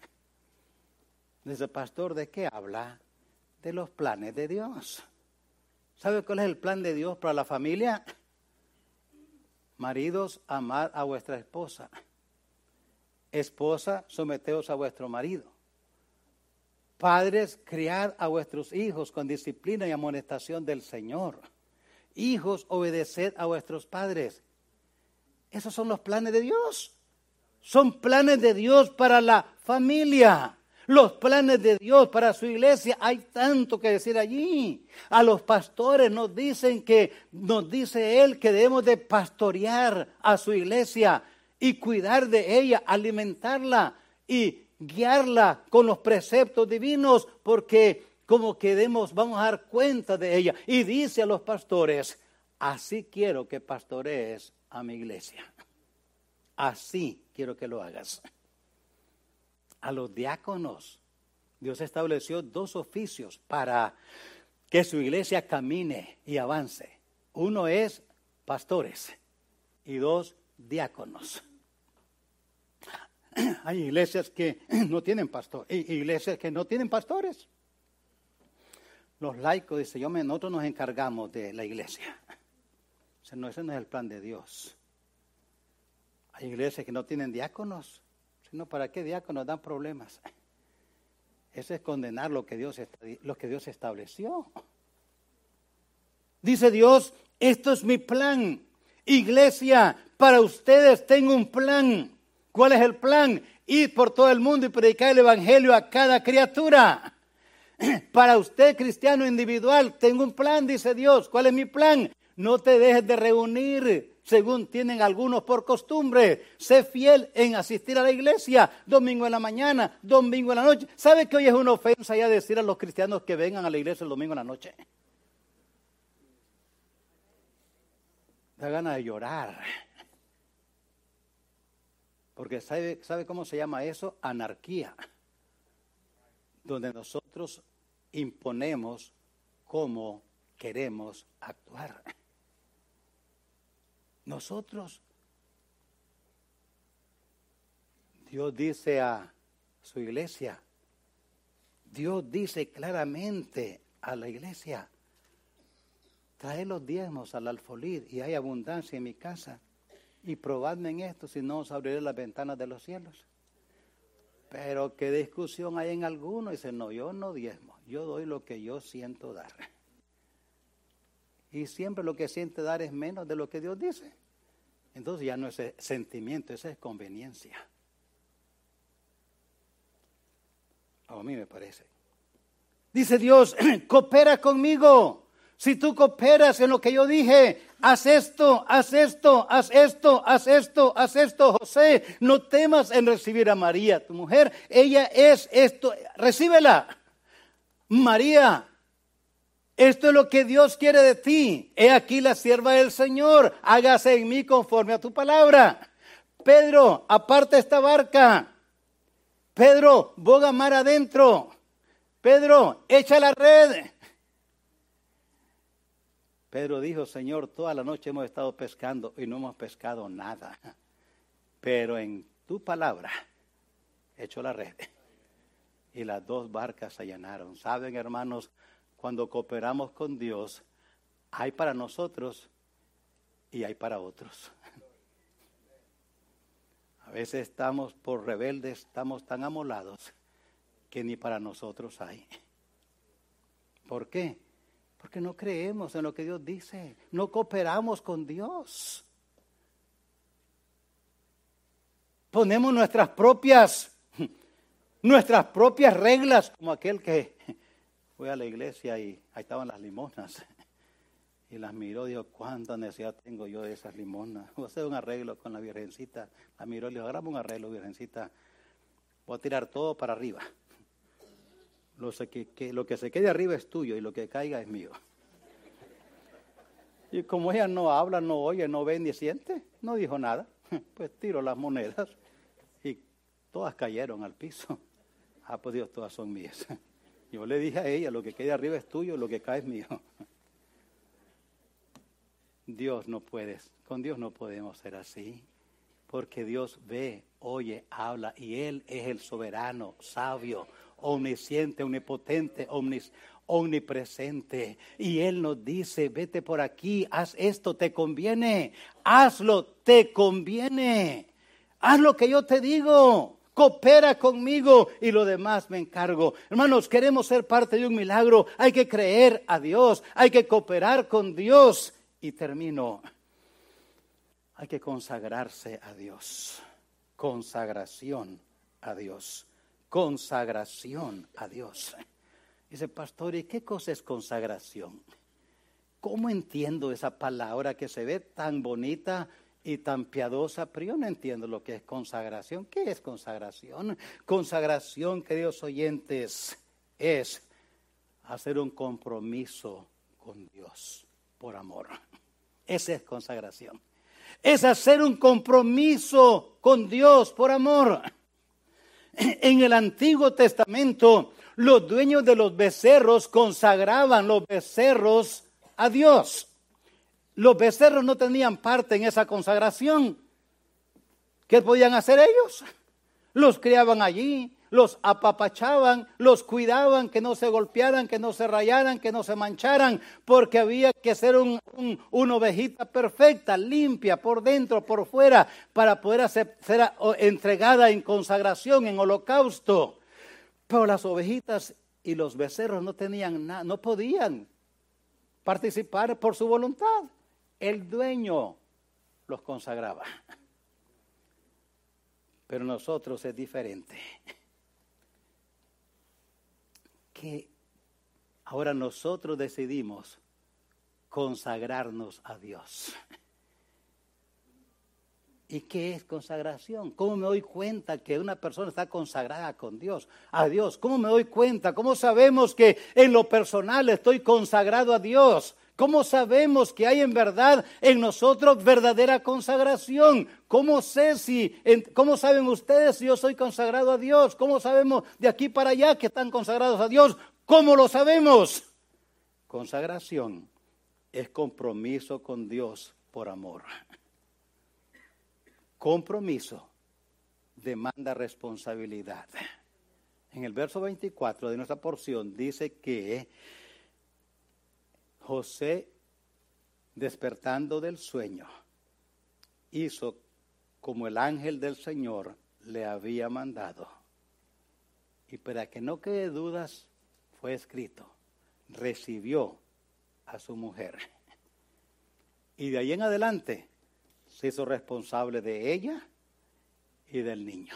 Dice, pastor, ¿de qué habla? De los planes de Dios. ¿Sabe cuál es el plan de Dios para la familia? Maridos, amad a vuestra esposa. Esposa, someteos a vuestro marido. Padres, criad a vuestros hijos con disciplina y amonestación del Señor. Hijos, obedeced a vuestros padres. Esos son los planes de Dios. Son planes de Dios para la familia. Los planes de Dios para su iglesia, hay tanto que decir allí. A los pastores nos dicen que, nos dice Él que debemos de pastorear a su iglesia y cuidar de ella, alimentarla y guiarla con los preceptos divinos, porque como queremos, vamos a dar cuenta de ella. Y dice a los pastores, así quiero que pastorees a mi iglesia. Así quiero que lo hagas. A los diáconos, Dios estableció dos oficios para que su iglesia camine y avance. Uno es pastores y dos diáconos. Hay iglesias que no tienen pastor, iglesias que no tienen pastores. Los laicos dicen, yo me, nosotros nos encargamos de la iglesia. O sea, no, ese no es el plan de Dios. Hay iglesias que no tienen diáconos. Sino, ¿para qué diáconos dan problemas? Eso es condenar lo que Dios, lo que Dios estableció. Dice Dios, esto es mi plan. Iglesia, para ustedes tengo un plan. ¿Cuál es el plan? Ir por todo el mundo y predicar el evangelio a cada criatura. Para usted, cristiano individual, tengo un plan, dice Dios. ¿Cuál es mi plan? No te dejes de reunir según tienen algunos por costumbre. Sé fiel en asistir a la iglesia, domingo en la mañana, domingo en la noche. ¿Sabe que hoy es una ofensa ya decir a los cristianos que vengan a la iglesia el domingo en la noche? Da ganas de llorar. Porque ¿sabe, ¿sabe cómo se llama eso? Anarquía. Donde nosotros imponemos cómo queremos actuar. Nosotros, Dios dice a su iglesia, Dios dice claramente a la iglesia, trae los diezmos al alfolí y hay abundancia en mi casa. Y probadme en esto, si no os abriré las ventanas de los cielos. Pero qué discusión hay en algunos. Dice, no, yo no diezmo, yo doy lo que yo siento dar. Y siempre lo que siente dar es menos de lo que Dios dice. Entonces ya no es sentimiento, esa es conveniencia. A mí me parece. Dice Dios, coopera conmigo. Si tú cooperas en lo que yo dije, haz esto, haz esto, haz esto, haz esto, haz esto, José, no temas en recibir a María, tu mujer. Ella es esto, recíbela. María, esto es lo que Dios quiere de ti. He aquí la sierva del Señor, hágase en mí conforme a tu palabra. Pedro, aparta esta barca. Pedro, boga mar adentro. Pedro, echa la red. Pedro dijo, Señor, toda la noche hemos estado pescando y no hemos pescado nada. Pero en tu palabra echó la red. Y las dos barcas se allanaron. Saben, hermanos, cuando cooperamos con Dios, hay para nosotros y hay para otros. A veces estamos por rebeldes, estamos tan amolados que ni para nosotros hay. ¿Por qué? Porque no creemos en lo que Dios dice. No cooperamos con Dios. Ponemos nuestras propias, nuestras propias reglas, como aquel que fue a la iglesia y ahí estaban las limonas. Y las miró y dijo, ¿cuánta necesidad tengo yo de esas limonas? Voy a hacer un arreglo con la virgencita. La miró y le dijo, hagamos un arreglo, virgencita. Voy a tirar todo para arriba. Lo, que, que, lo que se quede arriba es tuyo y lo que caiga es mío. Y como ella no habla, no oye, no ve ni siente, no dijo nada. Pues tiro las monedas y todas cayeron al piso. Ah, pues Dios, todas son mías. Yo le dije a ella, lo que quede arriba es tuyo, lo que cae es mío. Dios no puede, con Dios no podemos ser así. Porque Dios ve, oye, habla y Él es el soberano, sabio, omnisciente, omnipotente, omnis, omnipresente. Y Él nos dice, vete por aquí, haz esto, te conviene, hazlo, te conviene. Haz lo que yo te digo, coopera conmigo y lo demás me encargo. Hermanos, queremos ser parte de un milagro, hay que creer a Dios, hay que cooperar con Dios. Y termino. Hay que consagrarse a Dios. Consagración a Dios. Consagración a Dios. Dice, pastor, ¿y qué cosa es consagración? ¿Cómo entiendo esa palabra que se ve tan bonita y tan piadosa? Pero yo no entiendo lo que es consagración. ¿Qué es consagración? Consagración, queridos oyentes, es hacer un compromiso con Dios por amor. Esa es consagración. Es hacer un compromiso con Dios por amor. En el Antiguo Testamento, los dueños de los becerros consagraban los becerros a Dios. Los becerros no tenían parte en esa consagración. ¿Qué podían hacer ellos? Los criaban allí, los apapachaban, los cuidaban, que no se golpearan, que no se rayaran, que no se mancharan, porque había que ser un, un, una ovejita perfecta, limpia por dentro, por fuera, para poder hacer, ser entregada en consagración, en holocausto. Pero las ovejitas y los becerros no tenían nada, no podían participar por su voluntad. El dueño los consagraba. Pero nosotros es diferente. Que ahora nosotros decidimos consagrarnos a Dios. ¿Y qué es consagración? ¿Cómo me doy cuenta que una persona está consagrada con Dios, a Dios? ¿Cómo me doy cuenta? ¿Cómo sabemos que en lo personal estoy consagrado a Dios? ¿Cómo sabemos que hay en verdad en nosotros verdadera consagración? ¿Cómo sé si, en, cómo saben ustedes si yo soy consagrado a Dios? ¿Cómo sabemos de aquí para allá que están consagrados a Dios? ¿Cómo lo sabemos? Consagración es compromiso con Dios por amor. Compromiso demanda responsabilidad. En el verso veinticuatro de nuestra porción dice que José, despertando del sueño, hizo como el ángel del Señor le había mandado. Y para que no quede dudas, fue escrito, recibió a su mujer. Y de ahí en adelante se hizo responsable de ella y del niño.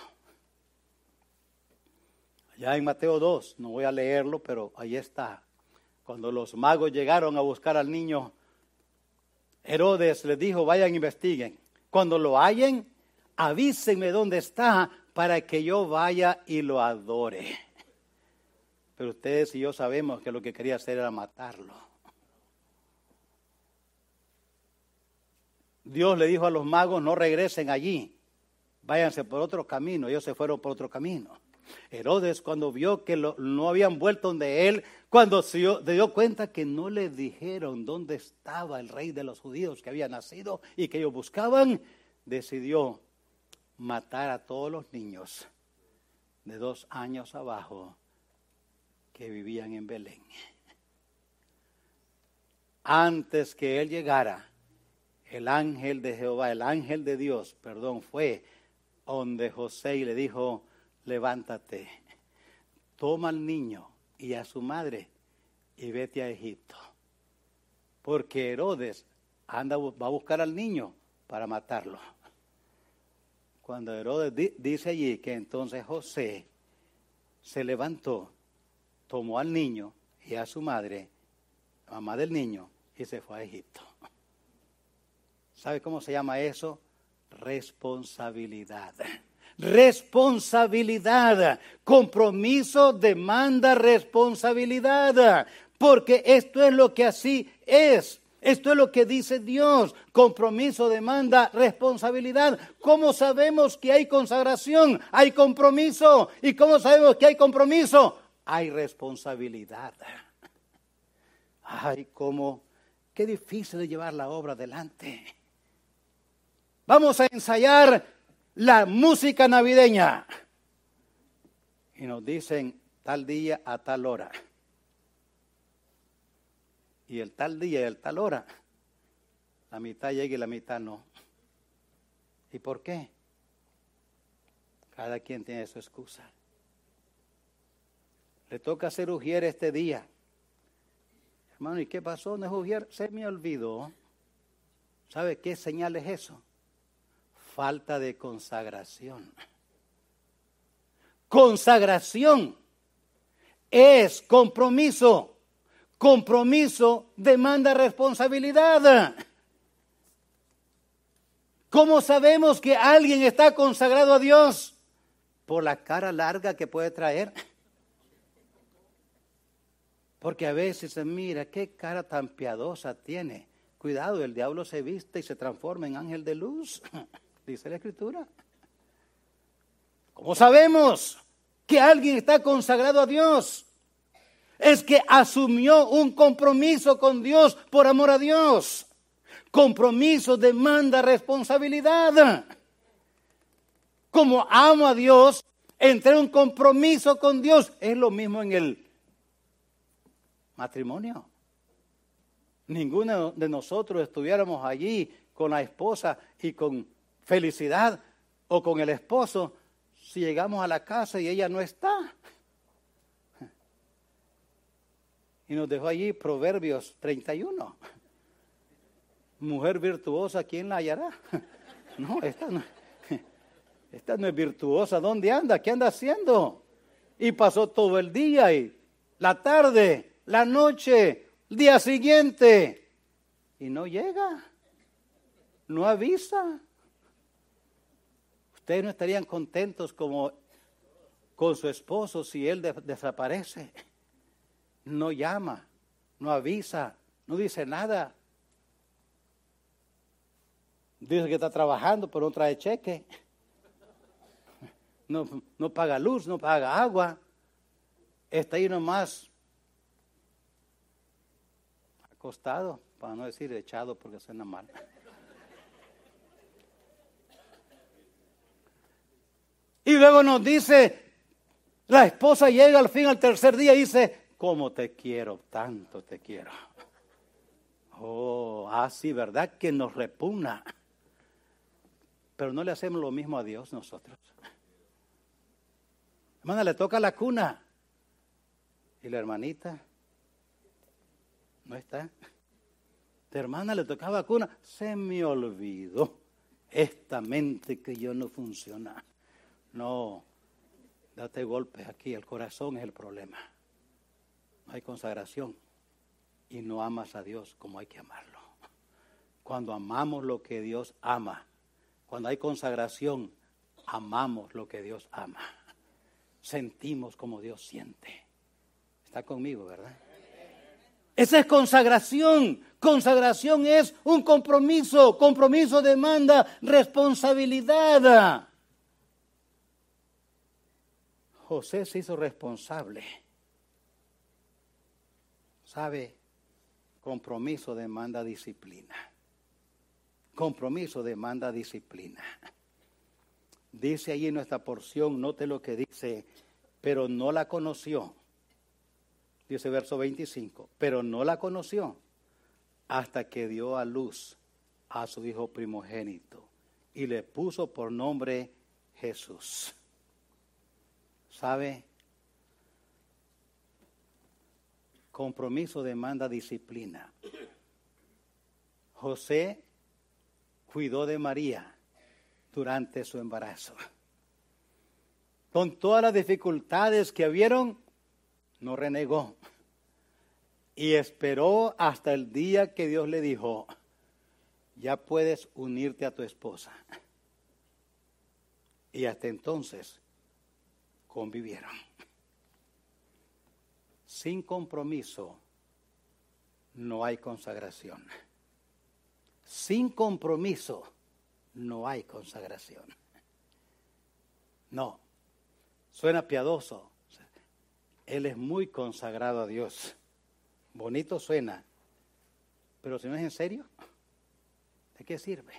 Ya en Mateo dos, no voy a leerlo, pero ahí está. Cuando los magos llegaron a buscar al niño, Herodes les dijo, vayan, investiguen. Cuando lo hallen, avísenme dónde está para que yo vaya y lo adore. Pero ustedes y yo sabemos que lo que quería hacer era matarlo. Dios le dijo a los magos, no regresen allí, váyanse por otro camino. Ellos se fueron por otro camino. Herodes, cuando vio que lo, no habían vuelto donde él, cuando se dio, se dio cuenta que no le dijeron dónde estaba el rey de los judíos que había nacido y que ellos buscaban, decidió matar a todos los niños de dos años abajo que vivían en Belén. Antes que él llegara, el ángel de Jehová, el ángel de Dios, perdón, fue donde José y le dijo, levántate, toma al niño y a su madre y vete a Egipto. Porque Herodes anda, va a buscar al niño para matarlo. Cuando Herodes di, dice allí que entonces José se levantó, tomó al niño y a su madre, mamá del niño, y se fue a Egipto. ¿Sabe cómo se llama eso? Responsabilidad. Responsabilidad. Compromiso demanda responsabilidad. Porque esto es lo que así es. Esto es lo que dice Dios. Compromiso demanda responsabilidad. ¿Cómo sabemos que hay consagración? Hay compromiso. ¿Y cómo sabemos que hay compromiso? Hay responsabilidad. Ay, cómo, qué difícil es llevar la obra adelante. Vamos a ensayar la música navideña. Y nos dicen tal día a tal hora. Y el tal día y el tal hora, la mitad llega y la mitad no. ¿Y por qué? Cada quien tiene su excusa. Le toca hacer ujier este día. Hermano, ¿y qué pasó? No es ujier, se me olvidó. ¿Sabe qué señal es eso? Falta de consagración. Consagración es compromiso. Compromiso demanda responsabilidad. ¿Cómo sabemos que alguien está consagrado a Dios? Por la cara larga que puede traer. Porque a veces se mira, qué cara tan piadosa tiene. Cuidado, el diablo se viste y se transforma en ángel de luz. Dice la Escritura. ¿Cómo sabemos que alguien está consagrado a Dios? Es que asumió un compromiso con Dios por amor a Dios. Compromiso demanda responsabilidad. Como amo a Dios, entré en un compromiso con Dios. Es lo mismo en el matrimonio. Ninguno de nosotros estuviéramos allí con la esposa y con felicidad o con el esposo si llegamos a la casa y ella no está. Y nos dejó allí Proverbios treinta y uno. Mujer virtuosa, ¿quién la hallará? No, esta no, esta no es virtuosa. ¿Dónde anda? ¿Qué anda haciendo? Y pasó todo el día y la tarde, la noche, el día siguiente. Y no llega. No avisa. Ustedes no estarían contentos como con su esposo si él de- desaparece. No llama, no avisa, no dice nada. Dice que está trabajando, pero no trae cheque. No, no paga luz, no paga agua. Está ahí nomás acostado, para no decir echado porque suena mal. Y luego nos dice, la esposa llega al fin al tercer día y dice, ¿cómo te quiero? Tanto te quiero. Oh, así, ah, ¿verdad? Que nos repugna. Pero no le hacemos lo mismo a Dios nosotros. Hermana, le toca la cuna. Y la hermanita no está. La hermana le tocaba cuna. Se me olvidó. Esta mente que yo no funciona. No, date golpes aquí. El corazón es el problema. No hay consagración. Y no amas a Dios como hay que amarlo. Cuando amamos lo que Dios ama, cuando hay consagración, amamos lo que Dios ama. Sentimos como Dios siente. Está conmigo, ¿verdad? Esa es consagración. Consagración es un compromiso. Compromiso demanda responsabilidad. José se hizo responsable. ¿Sabe? Compromiso demanda disciplina. Compromiso demanda disciplina. Dice ahí en nuestra porción, note lo que dice, pero no la conoció. Dice verso veinticinco, pero no la conoció hasta que dio a luz a su hijo primogénito y le puso por nombre Jesús. ¿Sabe? Compromiso demanda disciplina. José cuidó de María durante su embarazo. Con todas las dificultades que hubieron, no renegó. Y esperó hasta el día que Dios le dijo, ya puedes unirte a tu esposa. Y hasta entonces convivieron. Sin compromiso no hay consagración. Sin compromiso no hay consagración. No, suena piadoso. Él es muy consagrado a Dios. Bonito suena, pero si no es en serio, ¿de qué sirve?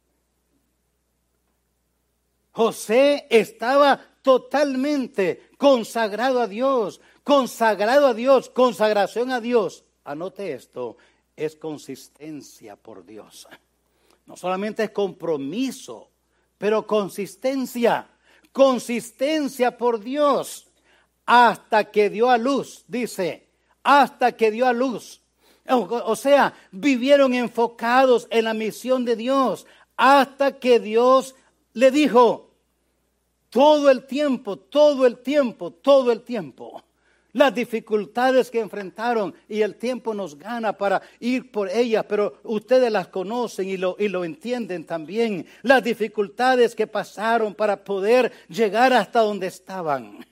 José estaba totalmente consagrado a Dios, consagrado a Dios, consagración a Dios. Anote esto, es consistencia por Dios. No solamente es compromiso, pero consistencia, consistencia por Dios. Hasta que dio a luz, dice, hasta que dio a luz. O, o sea, vivieron enfocados en la misión de Dios, hasta que Dios le dijo, todo el tiempo, todo el tiempo, todo el tiempo, las dificultades que enfrentaron y el tiempo nos gana para ir por ellas, pero ustedes las conocen y lo, y lo entienden también, las dificultades que pasaron para poder llegar hasta donde estaban.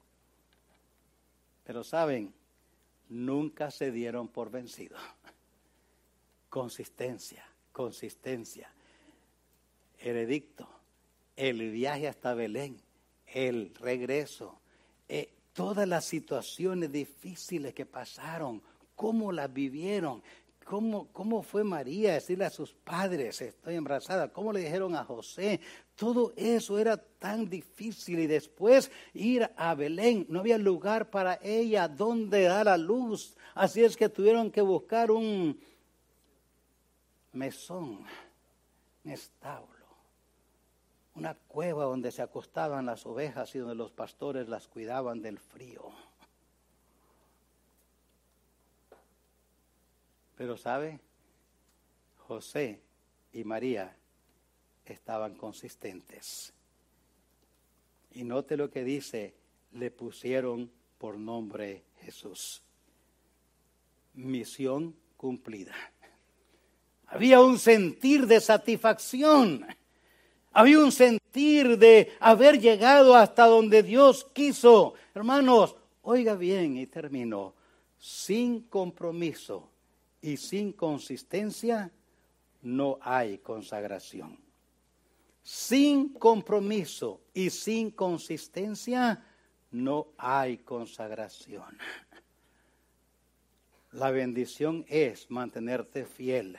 Pero saben, nunca se dieron por vencidos. Consistencia, consistencia. El edicto, el viaje hasta Belén, el regreso, eh, todas las situaciones difíciles que pasaron, cómo las vivieron, cómo, cómo fue María decirle a sus padres, estoy embarazada, cómo le dijeron a José, todo eso era tan difícil y después ir a Belén, no había lugar para ella donde dar a luz, así es que tuvieron que buscar un mesón, un establo. Una cueva donde se acostaban las ovejas y donde los pastores las cuidaban del frío. Pero ¿sabe? José y María estaban consistentes. Y note lo que dice, le pusieron por nombre Jesús. Misión cumplida. Había un sentir de satisfacción. Había un sentir de haber llegado hasta donde Dios quiso. Hermanos, oiga bien y termino. Sin compromiso y sin consistencia no hay consagración. Sin compromiso y sin consistencia no hay consagración. La bendición es mantenerte fiel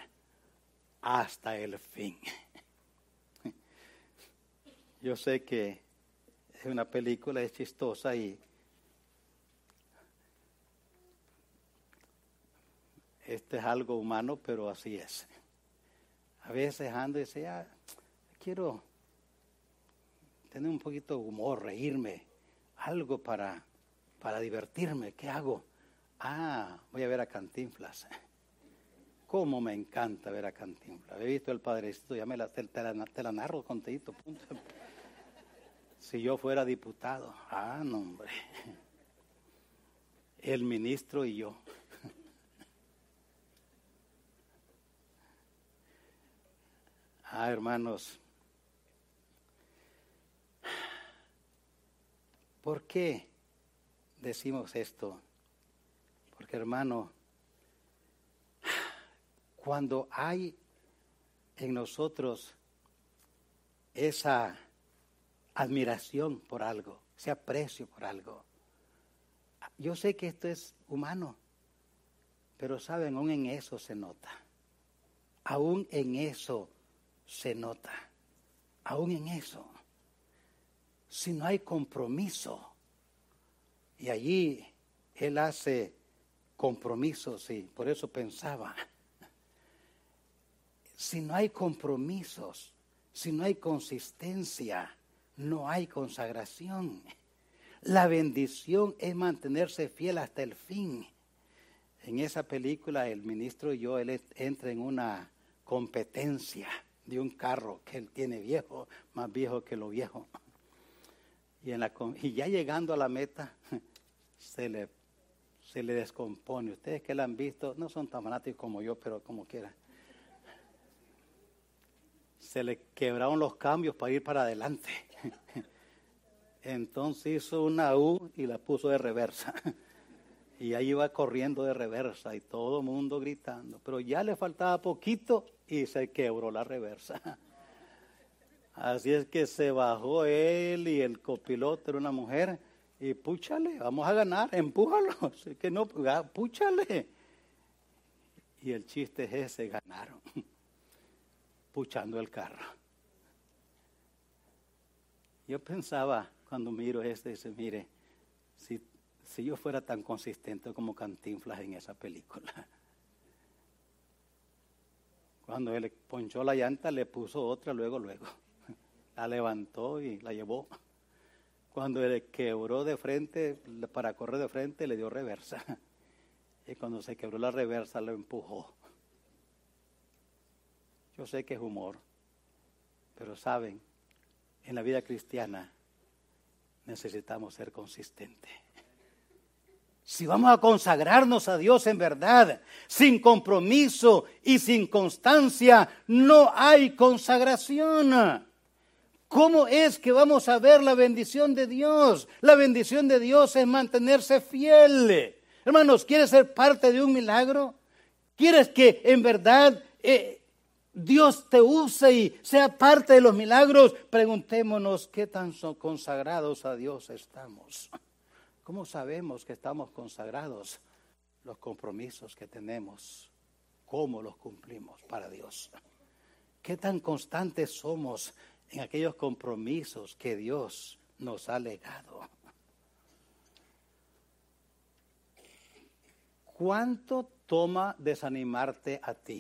hasta el fin. Yo sé que es que una película es chistosa y esto es algo humano, pero así es. A veces ando y dice, ah, quiero tener un poquito de humor, reírme, algo para, para divertirme. ¿Qué hago? Ah, voy a ver a Cantinflas. Cómo me encanta ver a Cantinflas. He visto el Padrecito, ya me la, te, te la, te la narro contadito, punto. Si yo fuera diputado, ah, no, hombre. El ministro y yo. Ah, hermanos, ¿por qué decimos esto? Porque, hermano, cuando hay en nosotros esa admiración por algo, ese aprecio por algo, yo sé que esto es humano, pero saben, aún en eso se nota, aún en eso se nota, aún en eso, si no hay compromiso, y allí él hace compromisos, y por eso pensaba, si no hay compromisos, si no hay consistencia, no hay consagración. La bendición es mantenerse fiel hasta el fin. En esa película, el ministro y yo, él entra en una competencia de un carro que él tiene viejo, más viejo que lo viejo. Y, en la, y ya llegando a la meta, se le, se le descompone. Ustedes que la han visto, no son tan fanáticos como yo, pero como quiera. Se le quebraron los cambios para ir para adelante. Entonces hizo una U y la puso de reversa. Y ahí iba corriendo de reversa y todo el mundo gritando. Pero ya le faltaba poquito y se quebró la reversa. Así es que se bajó él y el copiloto era una mujer. Y púchale, vamos a ganar, empújalo. Así que no, púchale. Y el chiste es ese, ganaron. Puchando el carro. Yo pensaba, cuando miro esto, dice, mire, si, si yo fuera tan consistente como Cantinflas en esa película. Cuando él ponchó la llanta, le puso otra, luego, luego. La levantó y la llevó. Cuando él quebró de frente, para correr de frente, le dio reversa. Y cuando se quebró la reversa, lo empujó. Yo sé que es humor, pero saben, en la vida cristiana necesitamos ser consistentes. Si vamos a consagrarnos a Dios en verdad, sin compromiso y sin constancia, no hay consagración. ¿Cómo es que vamos a ver la bendición de Dios? La bendición de Dios es mantenerse fiel. Hermanos, ¿quieres ser parte de un milagro? ¿Quieres que en verdad Eh, Dios te use y sea parte de los milagros? Preguntémonos qué tan consagrados a Dios estamos. ¿Cómo sabemos que estamos consagrados? Los compromisos que tenemos, cómo los cumplimos para Dios. ¿Qué tan constantes somos en aquellos compromisos que Dios nos ha legado? ¿Cuánto toma desanimarte a ti?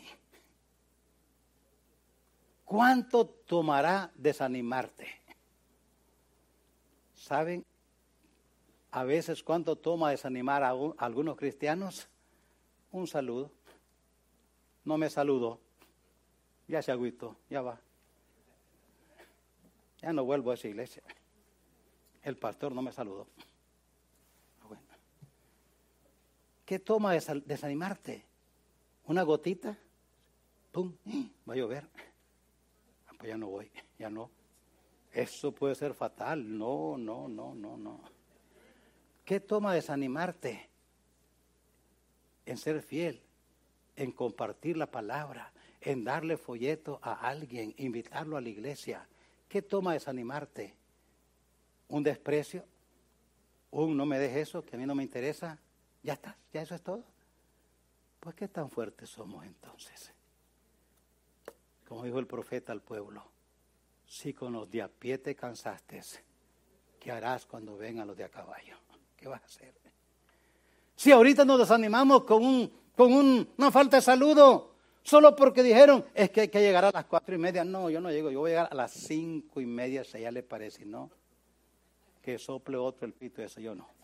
¿Cuánto tomará desanimarte? ¿Saben? A veces, ¿cuánto toma desanimar a, un, a algunos cristianos? Un saludo. No me saludó. Ya se agüitó, ya va. Ya no vuelvo a esa iglesia. El pastor no me saludó. Bueno. ¿Qué toma desanimarte? ¿Una gotita? ¡Pum! Va a llover. Pues ya no voy, ya no. Eso puede ser fatal. No, no, no, no, no. ¿Qué toma desanimarte? En ser fiel, en compartir la palabra, en darle folleto a alguien, invitarlo a la iglesia. ¿Qué toma desanimarte? ¿Un desprecio? ¿Un no me dejes eso, que a mí no me interesa? ¿Ya está? ¿Ya eso es todo? Pues ¿qué tan fuertes somos entonces? Como dijo el profeta al pueblo, si con los de a pie te cansaste, ¿qué harás cuando vengan los de a caballo? ¿Qué vas a hacer? Si ahorita nos desanimamos con, un, con un, una falta de saludo, solo porque dijeron, es que hay que llegar a las cuatro y media. No, yo no llego, yo voy a llegar a las cinco y media, si ya le parece, no. Que sople otro el pito ese, yo no.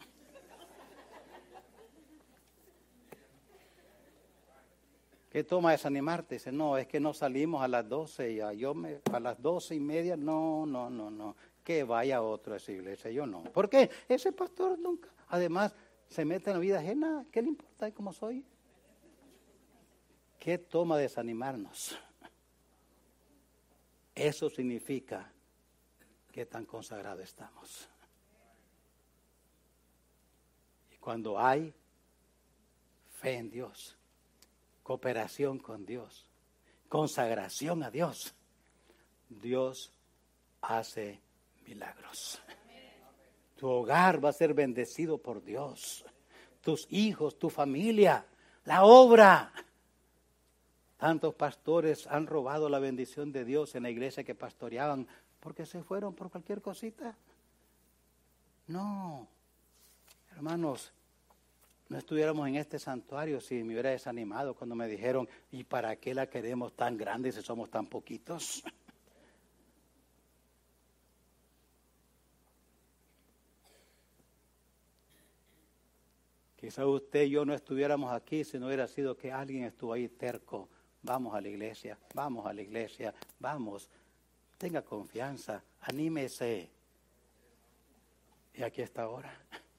¿Qué toma desanimarte? Dice, no, es que no salimos a las doce, ya yo me, a las doce y media, no, no, no, no. Que vaya otro a esa iglesia, yo no. ¿Por qué? Ese pastor nunca, además, se mete en la vida ajena. ¿Qué le importa cómo soy? ¿Qué toma desanimarnos? Eso significa que tan consagrados estamos. Y cuando hay fe en Dios, cooperación con Dios, consagración a Dios, Dios hace milagros. Tu hogar va a ser bendecido por Dios. Tus hijos, tu familia, la obra. Tantos pastores han robado la bendición de Dios en la iglesia que pastoreaban porque se fueron por cualquier cosita. No, hermanos, no estuviéramos en este santuario si me hubiera desanimado cuando me dijeron, ¿y para qué la queremos tan grande si somos tan poquitos? Quizá usted y yo no estuviéramos aquí si no hubiera sido que alguien estuvo ahí terco. Vamos a la iglesia, vamos a la iglesia, vamos. Tenga confianza, anímese. Y aquí está ahora.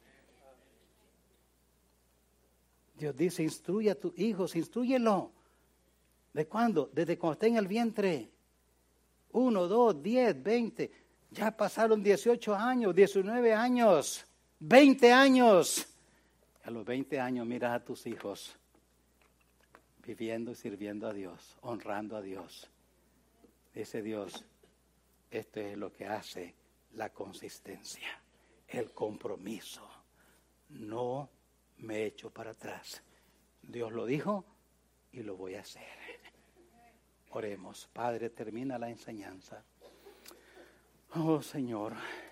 Dios dice, instruye a tus hijos, instrúyelo. ¿De cuándo? Desde cuando está en el vientre. Uno, dos, diez, veinte. Ya pasaron dieciocho años, diecinueve años, veinte años. A los veinte años miras a tus hijos viviendo y sirviendo a Dios, honrando a Dios. Dice Dios, esto es lo que hace la consistencia, el compromiso. No me echo para atrás. Dios lo dijo y lo voy a hacer. Oremos. Padre, termina la enseñanza. Oh Señor,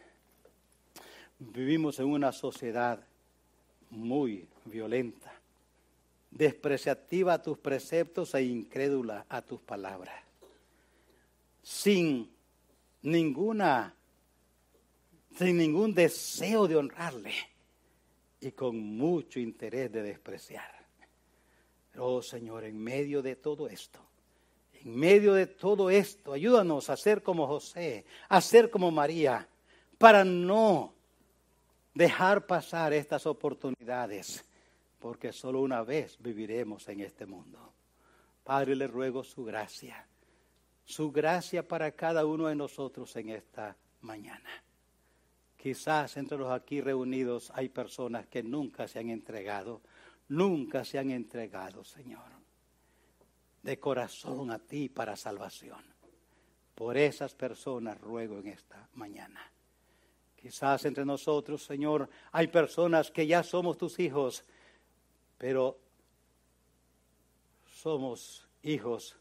vivimos en una sociedad muy violenta, despreciativa a tus preceptos e incrédula a tus palabras, sin ninguna, sin ningún deseo de honrarle y con mucho interés de despreciar. Oh Señor, en medio de todo esto, en medio de todo esto, ayúdanos a ser como José, a ser como María, para no dejar pasar estas oportunidades, porque solo una vez viviremos en este mundo. Padre, le ruego su gracia, su gracia para cada uno de nosotros en esta mañana. Quizás entre los aquí reunidos hay personas que nunca se han entregado, nunca se han entregado, Señor, de corazón a ti para salvación. Por esas personas ruego en esta mañana. Quizás entre nosotros, Señor, hay personas que ya somos tus hijos, pero somos hijos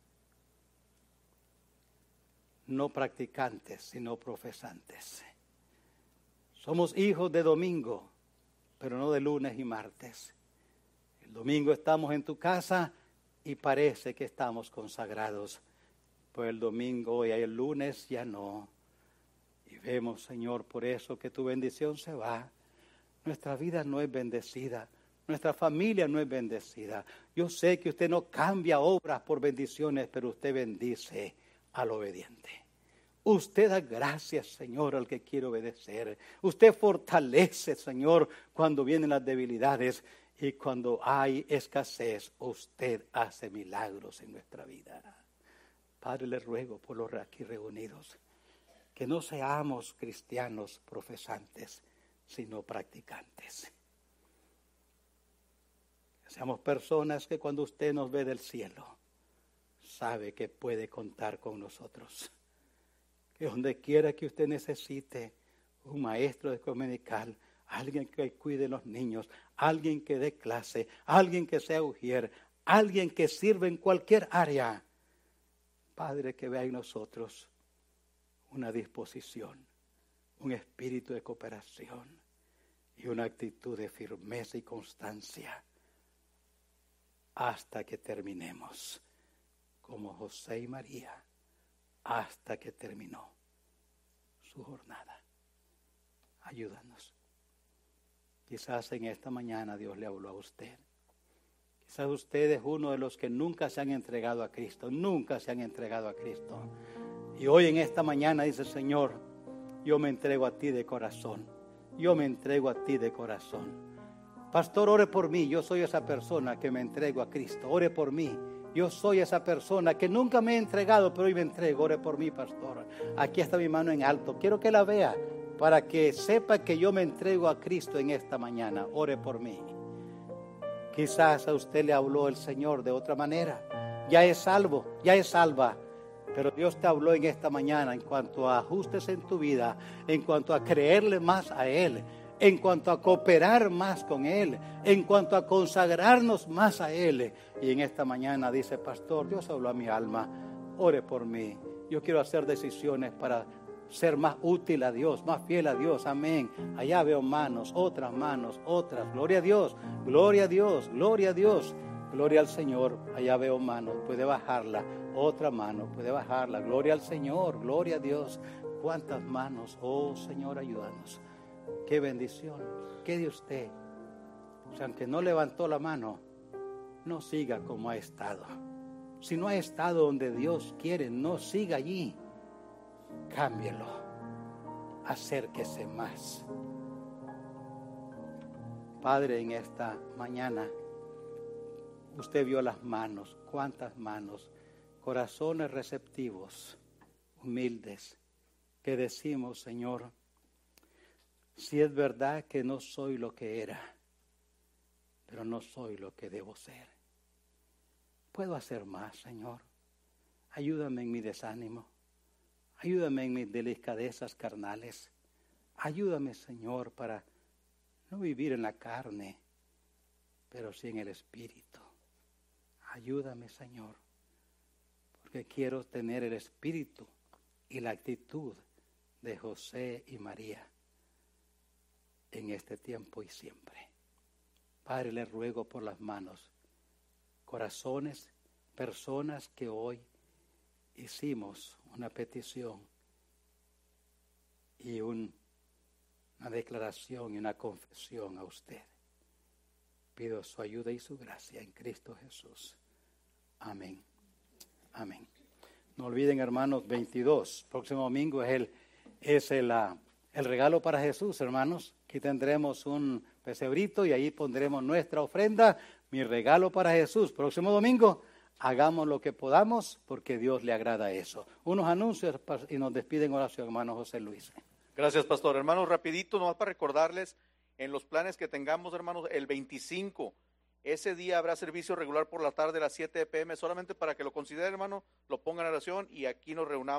no practicantes, sino profesantes. Somos hijos de domingo, pero no de lunes y martes. El domingo estamos en tu casa y parece que estamos consagrados, pero el domingo y el lunes ya no. Y vemos, Señor, por eso que tu bendición se va. Nuestra vida no es bendecida. Nuestra familia no es bendecida. Yo sé que usted no cambia obras por bendiciones, pero usted bendice al obediente. Usted da gracias, Señor, al que quiere obedecer. Usted fortalece, Señor, cuando vienen las debilidades. Y cuando hay escasez, usted hace milagros en nuestra vida. Padre, le ruego por los aquí reunidos, que no seamos cristianos profesantes, sino practicantes. Que seamos personas que cuando usted nos ve del cielo, sabe que puede contar con nosotros. Que donde quiera que usted necesite un maestro de dominical, alguien que cuide a los niños, alguien que dé clase, alguien que sea ujier, alguien que sirva en cualquier área, Padre, que vea en nosotros una disposición, un espíritu de cooperación y una actitud de firmeza y constancia hasta que terminemos, como José y María, hasta que terminó su jornada. Ayúdanos. Quizás en esta mañana Dios le habló a usted. Quizás usted es uno de los que nunca se han entregado a Cristo, nunca se han entregado a Cristo. Y hoy en esta mañana dice, Señor, yo me entrego a ti de corazón, yo me entrego a ti de corazón. Pastor, ore por mí, yo soy esa persona que me entrego a Cristo, ore por mí. Yo soy esa persona que nunca me he entregado, pero hoy me entrego, ore por mí, pastor. Aquí está mi mano en alto, quiero que la vea, para que sepa que yo me entrego a Cristo en esta mañana, ore por mí. Quizás a usted le habló el Señor de otra manera. Ya es salvo, ya es salva. Pero Dios te habló en esta mañana en cuanto a ajustes en tu vida, en cuanto a creerle más a Él, en cuanto a cooperar más con Él, en cuanto a consagrarnos más a Él. Y en esta mañana dice, pastor, Dios habló a mi alma, ore por mí. Yo quiero hacer decisiones para ser más útil a Dios, más fiel a Dios, amén. Allá veo manos, otras manos, otras, gloria a Dios, gloria a Dios, gloria a Dios, gloria al Señor. Allá veo manos, puede bajarla, otra mano, puede bajarla, gloria al Señor, gloria a Dios. ¿Cuántas manos? Oh Señor, ayúdanos. Qué bendición, qué de usted. O sea, aunque no levantó la mano, no siga como ha estado. Si no ha estado donde Dios quiere, no siga allí. Cámbielo, acérquese más. Padre, en esta mañana, usted vio las manos, cuántas manos, corazones receptivos, humildes, que decimos, Señor, si es verdad que no soy lo que era, pero no soy lo que debo ser. Puedo hacer más, Señor. Ayúdame en mi desánimo. Ayúdame en mis delicadezas carnales. Ayúdame, Señor, para no vivir en la carne, pero sí en el Espíritu. Ayúdame, Señor, porque quiero tener el espíritu y la actitud de José y María en este tiempo y siempre. Padre, le ruego por las manos, corazones, personas que hoy hicimos una petición y un, una declaración y una confesión a usted. Pido su ayuda y su gracia en Cristo Jesús. Amén. Amén. No olviden, hermanos, veintidós. Próximo domingo es el, es el, uh, el regalo para Jesús, hermanos. Aquí tendremos un pesebrito y ahí pondremos nuestra ofrenda. Mi regalo para Jesús. Próximo domingo, hagamos lo que podamos porque Dios le agrada eso. Unos anuncios y nos despiden oración, hermano José Luis. Gracias, pastor. Hermanos, rapidito, nomás para recordarles, en los planes que tengamos, hermanos, el veinticinco, ese día habrá servicio regular por la tarde a las siete p m, solamente para que lo consideren, hermano, lo pongan en oración y aquí nos reunamos.